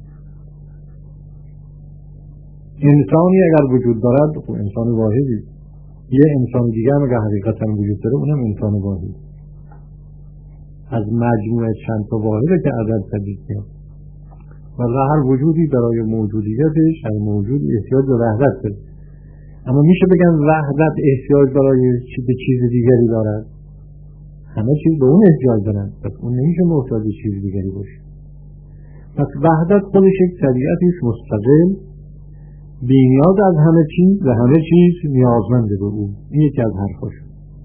انسانی اگر وجود دارد، خب انسان واحدی. یه انسان دیگه هم اگر حقیقتا وجود داره، اونم انسان واحدی. از مجموعه چند تا واحده که عدد پدید میاد. و هر وجودی برای موجودیتش، هر موجودی احتیاج به وحدت داره. اما میشه بگن وحدت احتیاج برای به چیز دیگری دارد؟ همه چیز به اون احتیاج دارن، پس اون نمیشه محتاج به چیز دیگری باشه. پس وحدت خودش یک طبیعتی است مستقل، بی‌نیاز از همه چیز و همه چیز نیازمند به او. این یکی از حرفاش.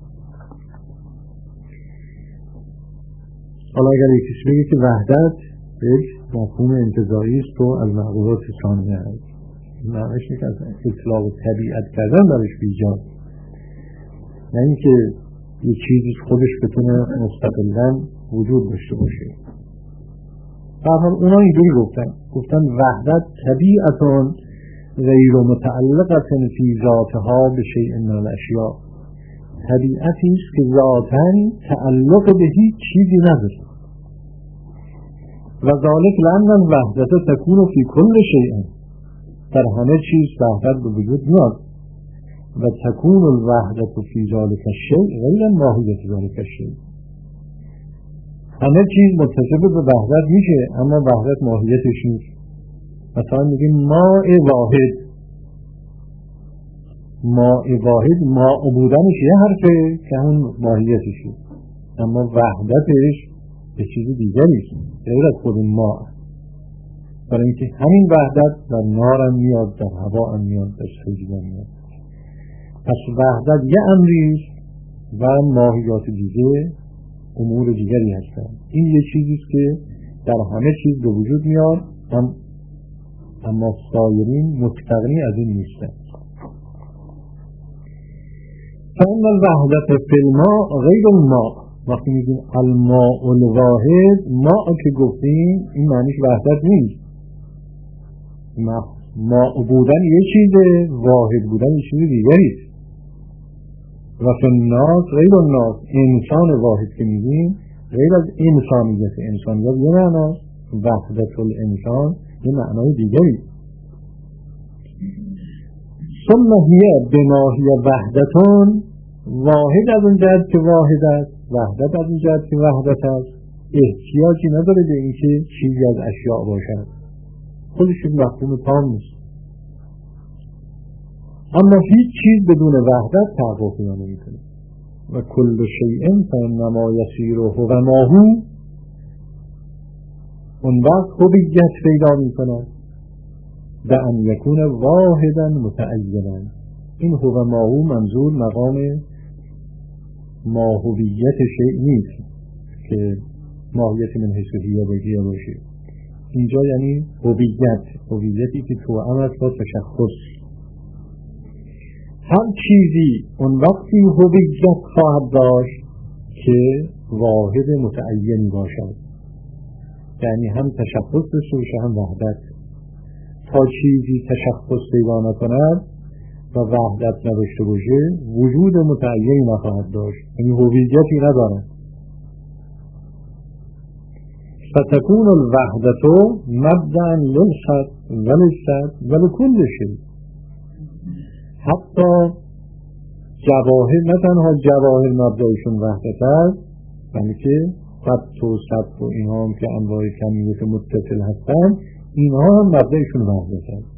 حالا اگر یکیش بگه که وحدت یک مفهوم انتزاعی است و از معقولات ثانیه است، معنیش نیست از اطلاق طبیعت کردن برش بیجاد، نه اینکه یه چیزی خودش بتونه مستقلاً وجود داشته باشه. در حال اونا اینجوری گفتن وحدت طبیعتاً غیر متعلقة فی ذاتها بشیء من الاشیاء، طبیعتی است که ذاتاً تعلق به هیچ چیزی نداره. و ذالک لأن الوحدة تكون فی کل شیء، در همه چیز وحدت به وجود میاد و تکون الوحدت فی ذلک الشیء غیر ماهیت ذلک الشیء. همه چیز متصف به وحدت میشه اما وحدت ماهیتش نیست. مثلا میگیم ماء واحد، ماء واحد ماء بودنش یه حرفه که همون ماهیتشه، اما وحدتش به چیز دیگری است غیر از خود ماء. برای اینکه همین وحدت در نار هم میاد، در هوا هم میاد، در سوزی هم میاد. پس وحدت یه امریست و ماهیات دیگه امور دیگری هستند. این یه چیزیست که در همه چیز به وجود میاد اما سایرین مستغنی از این نیستند. فان الوحدت فی الماء غیر الماء. وقتی میگیم الماء الواحد، ماء که گفتیم این معنیش وحدت نیست. ماء بودن یه چیزه، واحد بودن یه چیز دیگری است. و فی الناس غیر الناس. انسان واحد که میگیم غیر از انسانیت. انسانیت یه معناست، وحدت الانسان یه معنای دیگری. ثم هی بناهی وحدتون. واحد از اون جهت که واحد است، وحدت از اون جهت که وحدت است، احتیاجی نداره به اینکه چیزی از اشیاء باشد، خودش یک مفهوم تام نیست. اما هیچ چیز بدون وحدت تحقق پیدا نمی‌کنه. و کل شیء فانما یسیر هو ما هو. اون وقت هویت پیدا می‌کند به ان یکون واحدا متعینا. این هو ما هو منظور مقام ماهویت شیء نیست که ماهیت من حیثیه بگیه باشه. اینجا یعنی هویتی که توأم است با تشخص. هر چیزی اون وقتی هویت خواهد داشت که واحد متعینی باشد، یعنی هم تشخص داشته باشه هم وحدت. تا چیزی تشخص پیدا نکند و وحدت نداشته باشه وجود متعینی نخواهد داشت، یعنی هویتی ندارد. فتكون الوحدة مبدأ للخط وللشد ولكل شيء. حتی جواهر، نه تنها جواهر مبدأشون وحدت است، بلکه خط و سطح و اینها هم که انواع کمیت متصل هستند اینها هم مبدأشون وحدت است.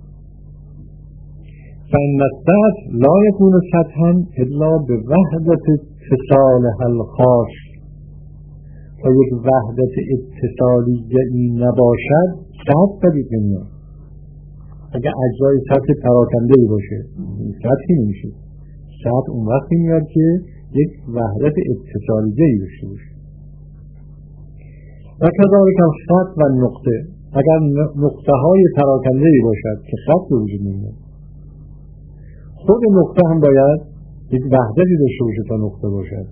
فإن السطح لا يكون سطحا الا بوحدة اتصالها الخاص. و یک وحدت اتصالی این نباشد سطح بدید نمیاد. اگر اجزای سطح پراکنده‌ای باشه سطحی نمیشه. سطح اون وقتی میاد که یک وحدت اتصالی داشته باشه. و کذالک الخط و نقطه. اگر نقطه های پراکنده‌ای باشد که خط به وجود نمیاد، خود نقطه هم باید یک وحدتی داشته باشه تا نقطه باشد.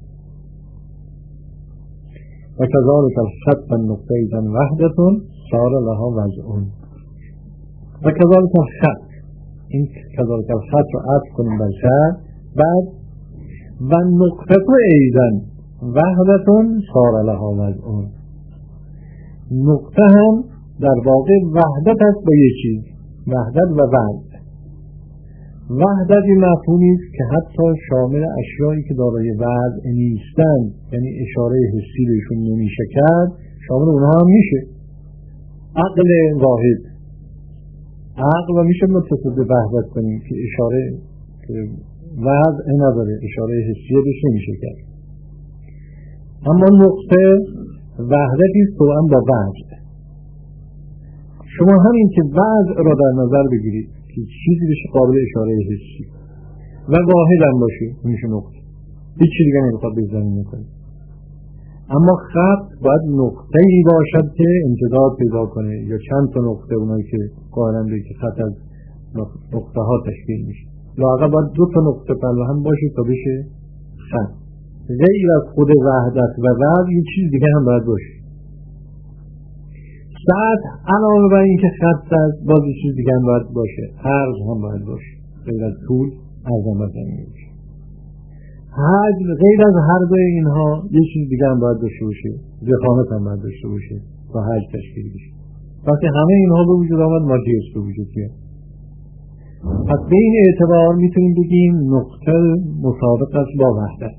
و کذالک الخط و نقطه ایزن وحدتون صار لها وضعون. و کذالک الخط، این کذالک الخط رو عطف کنیم بر شرط، بعد و نقطه تو ایزن وحدتون صار لها وضعون. نقطه هم در واقع وحدت است با یک چیز، وحدت و وضع. وحدت این مفهومی است که حتی شامل اشیایی که دارای وضع نیستند، یعنی اشاره حسی بهشون نمیشه کرد، شامل اونها هم میشه. عقل واحد، عقل و میشه متصل به وحدت کنیم که اشاره که وضع نداره، اشاره حسی بهش نمیشه کرد. اما نقطه وحدتی است توأم با وضع. شما همین که وضع را در نظر بگیرید که چیزی بشه قابل اشاره حسی و واحد هم باشه، میشه نقطه، هیچ چیز دیگه نمیخواد به زمین میکنه. اما خط باید نقطه ای باشد که امتداد پیدا کنه، یا چند تا نقطه، اونایی که قائلن به که خط از نقطه ها تشکیل میشه، لااقل باید دو تا نقطه پلو هم باشه تا بشه خط. غیر از خود وحدت و وضع یه چیز دیگه هم باید باشه. سطح علاوه بر این که خط است باز یه چیز دیگه هم باید باشه، عرض هم باید باشه. غیر از طول عرض هم باید باشه. حجم، غیر از هر دوی اینها یه چیز دیگه هم باید داشته باشه، ضخامت هم باید داشته باشه تا حجم تشکیل بشه. وقتی همه اینها به وجود آمد مادیت به وجود میاد. پس به این اعتبار میتونیم بگیم نقطه مسابق است با وحدت.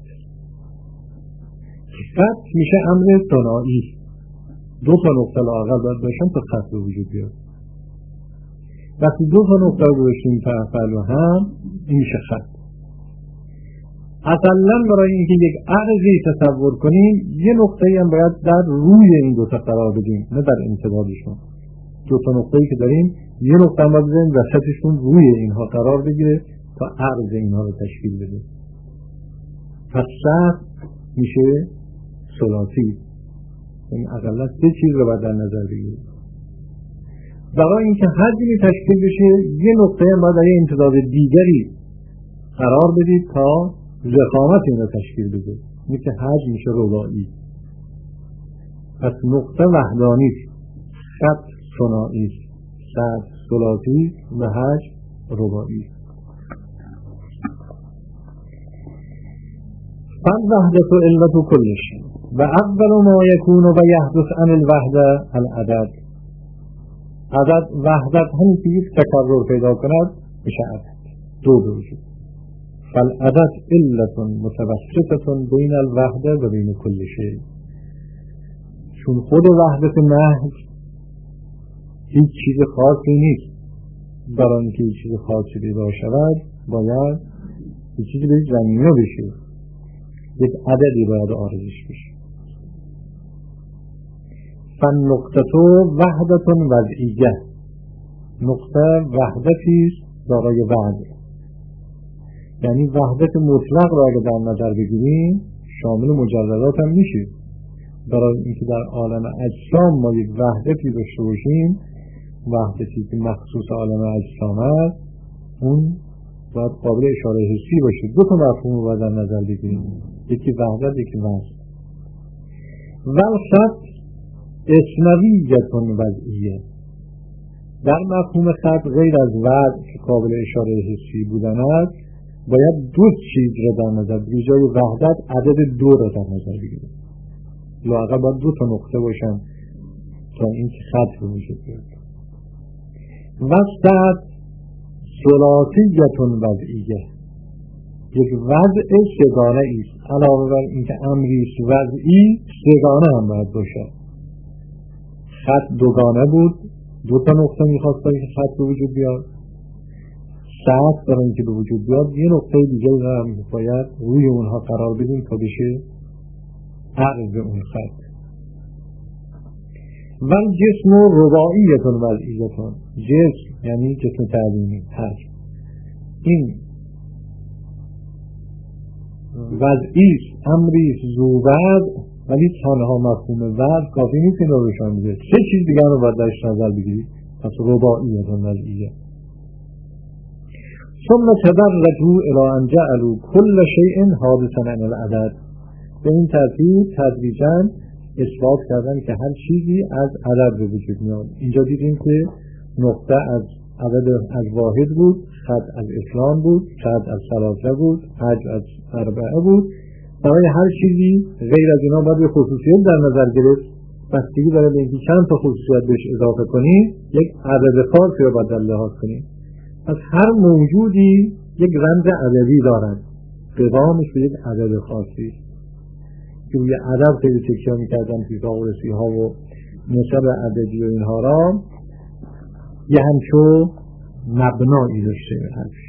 خط میشه امر ثنایی، دو تا نقطه لااقل باید باشن تا خط به وجود بیاد. وقتی دو تا نقطه رو گذاشتیم طرف و هم، این میشه خط. اصلا برای اینکه یک عرضی تصور کنیم یه نقطه‌ای هم باید در روی این دو تا قرار بدیم، نه در انتباهشون. دو تا نقطه‌ای که داریم یه نقطه هم باید بزنیم وسطشون روی اینها قرار بگیره تا عرض اینها رو تشکیل بده. پس سطح میشه ثلاثی، این اقلا سه چیز رو باید در نظر بگیریم. برای اینکه حجمی تشکیل بشه یه نقطه هم باید در یه امتداد دیگری قرار بدید تا ضخامت این رو تشکیل بده. مثل حجم میشه رباعی. پس نقطه وحدانی، خط ثنایی، سطح ثلاثی و حجم رباعی. فالوحدة علة كل شيء و اول ما یکون و یحدث عن الوحده العدد. عدد وحدت همین که یک تکرر پیدا کند میشه عدد، دو وجود. فالعدد علة متوسطة بین الوحده و بین کل شیء. چون خود وحدت محض هیچ چیز خاصی نیست، برای اینکه هیچ چیز خاصی پیدا شود باید هیچ چیزی به زمینه بشه، یک عددی باید آرزش بشه. فالنقطة وحدة وضعیه. نقطه وحدتیست دارای وضع، یعنی وحدت مطلق را اگه در نظر بگیریم شامل مجردات هم میشه. برای اینکه در عالم اجسام ما یک وحدتی داشته باشیم، وحدتی که مخصوص عالم اجسام است، اون باید قابل اشاره حسی باشه. دو تا مفهوم رو باید در نظر بگیریم، یکی وحدت یکی وضع. والخط اسنویت وضعیه. در مفهوم خط غیر از وضع که قابل اشاره حسی بودن است باید دو چیز را در نظر بگیریم. جای وحدت عدد دو را در نظر بگیریم، لااقل باید دو تا نقطه باشن تا اینکه خط به وجود بیاد. وسط ثلاثیت وضعیه. یک وضع سگانه ایست، علاوه بر اینکه امری وضعی سگانه هم باید باشد. خط دوگانه بود، دو تا نقطه میخواست که خط به وجود بیاد. سطح برای اینکه به وجود بیاد یه نقطه دیگه هم باید روی اونها قرار بدیم تا بشه عرض اون خط. و جسم رباعیتون وضعیتون. جسم یعنی جسم تعلیمی حجم، این وضعیست، امریست ذو وضع، ولی تنها مفهوم وضع کافی نیست این رو روشن بده. سه چیز دیگر رو باید درش نظر بگیرید. پس رباعیتون وضعیه. ثم تدرجوا الى ان جعلوا كل شيء حادثا عن العدد. به این ترتیب تدریجاً اثبات کردن که هر چیزی از عدد به وجود میاد. اینجا دیدیم که نقطه از عدد از واحد بود، خط از اسلام بود، خط از ثلاثه بود، حج از اربعه بود. برای هر چیزی غیر از اینا باید یک خصوصیت در نظر گرفت. بستگی داره به اینکه چند تا خصوصیت بهش اضافه کنیم یک عدد خاصی رو باید در لحاظ کنیم. پس هر موجودی یک رمز عددی دارد، قوامش به یک عدد خاصی که روی عدد خیلی تکیه میکردن فیثاغورسی ها و نسب عددی و اینها را یه همچو مبنایی داشته حرفش.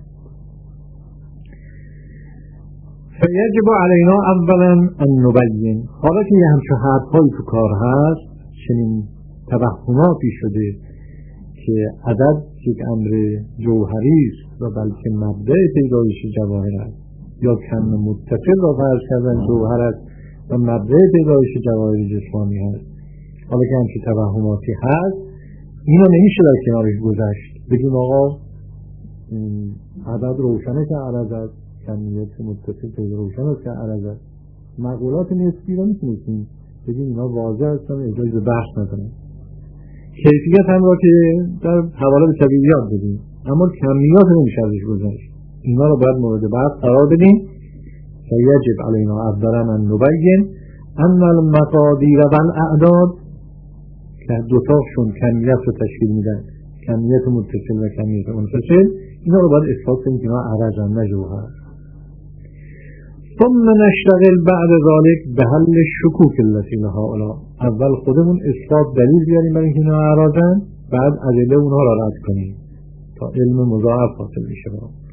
فیجب علینا اولا ان نبین. حالا که یه همچو حرفهایی تو کار هست، چنین توهماتی شده که عدد یک امر جوهری است و بلکه مبدأ پیدایش جواهر است، یا کم متصل را فرض کردن جوهر است و مبدأ پیدایش جواهر جسمانی هست. حالا که همچه توهماتی هست، اینو نمیشه در کنارش گذشت. بگیم آقا عدد روشنه که عرض است، کمیت متصل پیدا روشن است که عرض است. مقولات نسبی را میتونیم بگیم اینا واضح هستن، اجازه به بحث ندارن. کیفیت هم را که در حواله به طبیعیات بدیم، اما کمیات نمیشه ازش گذشت. اینا رو باید مورد بحث قرار بدیم. فیجب علینا اولا ان نبین ان المقادیر والاعداد که دوتاشون کمیت رو تشکیل میدن، کمیت متصل و کمیت منفصل، اینا رو باید اثبات کنیم که اینا عرضن نه جوهر. ثم نشتغل بعد ذلك بحل الشكوك التي لهؤلاء. اول خودمون اثبات دلیل بیاریم برای اینکه اینا اعراضن، بعد ادله اونها را رد کنیم تا علم مضاعف حاصل بشه.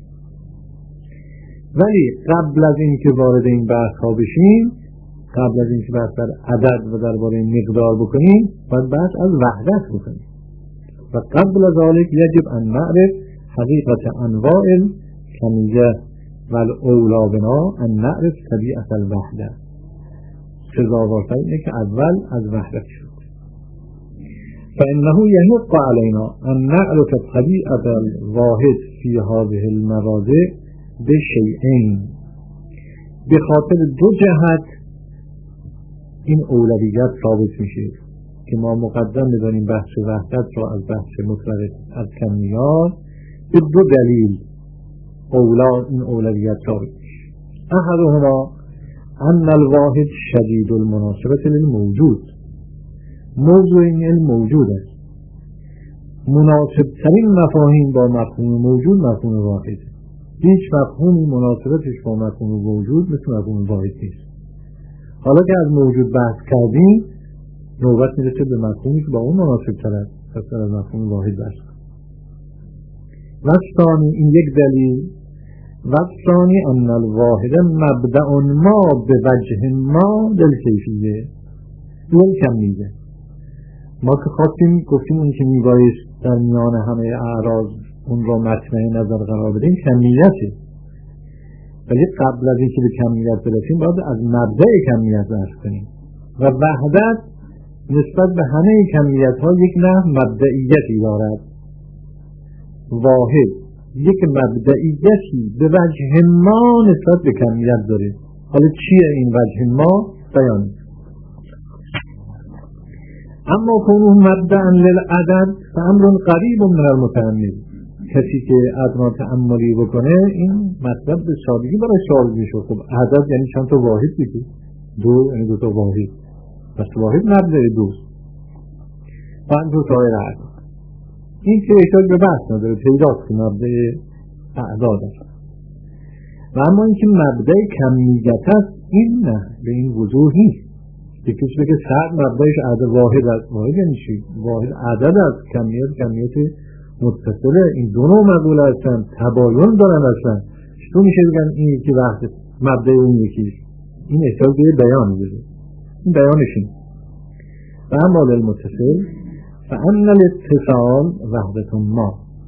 ولی قبل از اینکه وارد این بحث ها بشیم، قبل از اینکه بحث در عدد و درباره مقدار بکنیم، باید بحث از وحدت بکنیم. و قبل از ذلك یجب ان نعرف حقیقت انواع الکمیه و الاولا بنا ان نعرف طبیعت الوحده. سزاوارتر اینه که اول از وحدت شد. فانه یحق علینا ان نعرف طبیعت الواحد فی هذه المواضع بشیئین. به خاطر دو جهت این اولویت ثابت میشه که ما مقدم می‌دانیم بحث وحدت را از بحث مطلق از کمیات. به دو دلیل این اولویت ثابت میشه. احدهما ان الواحد شدید المناسبت للموجود. موضوع این علم موجود است. مناسب ترین مفاهیم با مفهوم موجود مفهوم واحد. هیچ مفهومی مناسبتش با مفهوم موجود مثل مفهوم واحد نیست. حالا که از موجود بحث کردیم، نوبت میرسه به مفهومی که با اون مناسب تر است، پس از مفهوم واحد بحث کنیم. و ثانی، این یک دلیل، و ثانی ان الواحد مبدأ ما به وجه ما للکیفیه والکمیه. ما که خواستیم گفتیم اون که میبایست در میان همه اعراض اون را مطمع نظر قرار بدیم کمیته، ولی قبل از اینکه به کمیت برسیم باید از مبدأ کمیت بحث کنیم. و وحدت نسبت به همه کمیت ها یک نحو مبدئیتی دارد. واحد یک مبدئیتی به وجه ما نسبت به کمیت داره. حالا چیه این وجه ما؟ بیان. اما کنون مبدأ للعدد فامر قریب من المتأمل. کسی که ادنا تأملی بکنه این مطلب به سادگی برای سوال میشه. خب عدد یعنی چند تا واحد دیگه، دو یعنی دو تا واحد، پس واحد مبدأ دوست و دو تا عدد. این که احتاج به بحث نداره، پیداست که مبدأ اعداد است. و اما این که مبدأ کمیت است، این نه به این وضوح نیست. که کسی بگه صد مبدأش عدد واحد است. واحد یعنی چی؟ واحد عدد است، کمیت متصله. این دو نوع مقوله هستن، تباین دارن اصلا. چطور میشه بگن این یکی وحدت مبدأ اون یکیش؟ این احتاج به بیان میده. این بیانش این. و اما للمتصل فان الاتصال وحدت ما.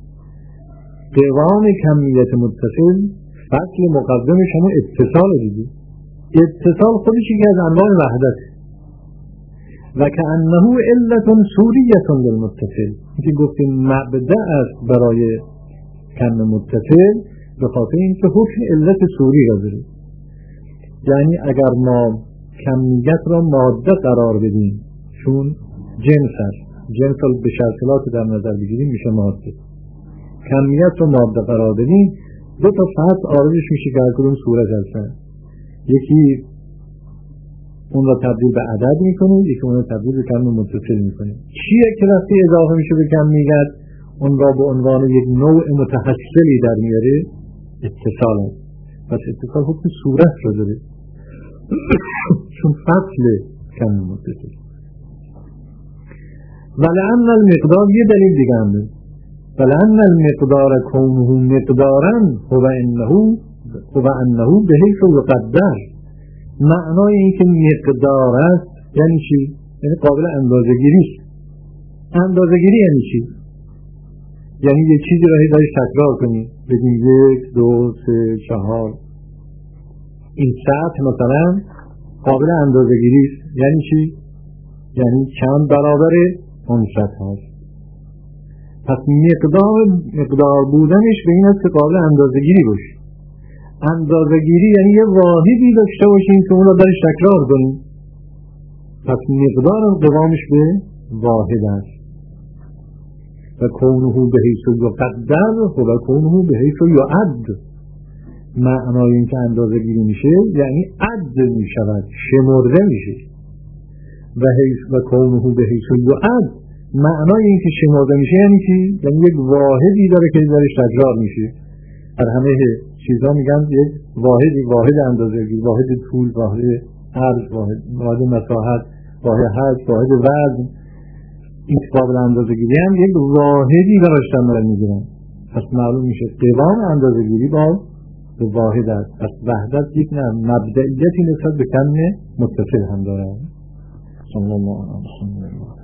قوام کمیت متصل فصل مقدم شما اتصال دیدی. اتصال خودش یکی از انواع وحدت و کأنه علت سوریه للمتصل. که گفتیم مبدأ است برای کم متصل به خاطر اینکه حکم علت سوری را داره. یعنی اگر ما کمیت را ماده قرار بدیم، چون جنس است، جنس را به شرطلات در نظر بگیریم میشه ماده. کمیت را ماده قرار بدیم، دو تا سطح آرزش میشه که هر کدوم صورت هستن. یکی اون را تبدیل به عدد میکنه، یکی اون را تبدیل به کم متصل میکنه. چیه که وقتی اضافه میشه به کمیت اون را به عنوان یک نوع متحصلی در میاره؟ اتصال است. پس اتصال حکم صورت رو داره چون فصل کم متصل. ولعن المقدار یه دلیل دیگه هم داره. ولعن المقدار کونه مقدارا هو انه به حیث یقدر. معنای این که مقدار است یعنی چی؟ یعنی قابل اندازه‌گیری است. اندازه‌گیری یعنی چی؟ یعنی یک چیزی را هیچ تکرار کنی، بگیم 1 2 3 4. این سطح مثلا قابل اندازه‌گیری است. یعنی چی؟ یعنی چند برابر اون سطح هست. پس مقدار بودنش به این است که قابل اندازه‌گیری باشه. اندازه‌گیری یعنی یه واحدی داشته باشیم که اون را درش تکرار کنیم. پس مقدار قوامش به واحد است. و کونه به حیث یقدر و کونه به حیث یعد. معنای این که اندازه‌گیری میشه یعنی عد میشود، شمرده میشه. و کونه به حیث یعد معنای این که شمرده میشه یعنی چی؟ یعنی یک واحدی داره که درش تکرار میشه. در همه چیزا میگن یک واحدی، واحد اندازه‌گیری، واحد طول، واحد عرض، واحد مساحت، واحد حجم، واحد وزن، این قابل اندازه‌گیری هم یک واحدی براش تمرین میگیرن. پس معلوم میشه قوام اندازه‌گیری با واحد است. پس وحدت یک مبدئیتی نسبت به کم متصل هم داره. صلی الله علیه و سلم.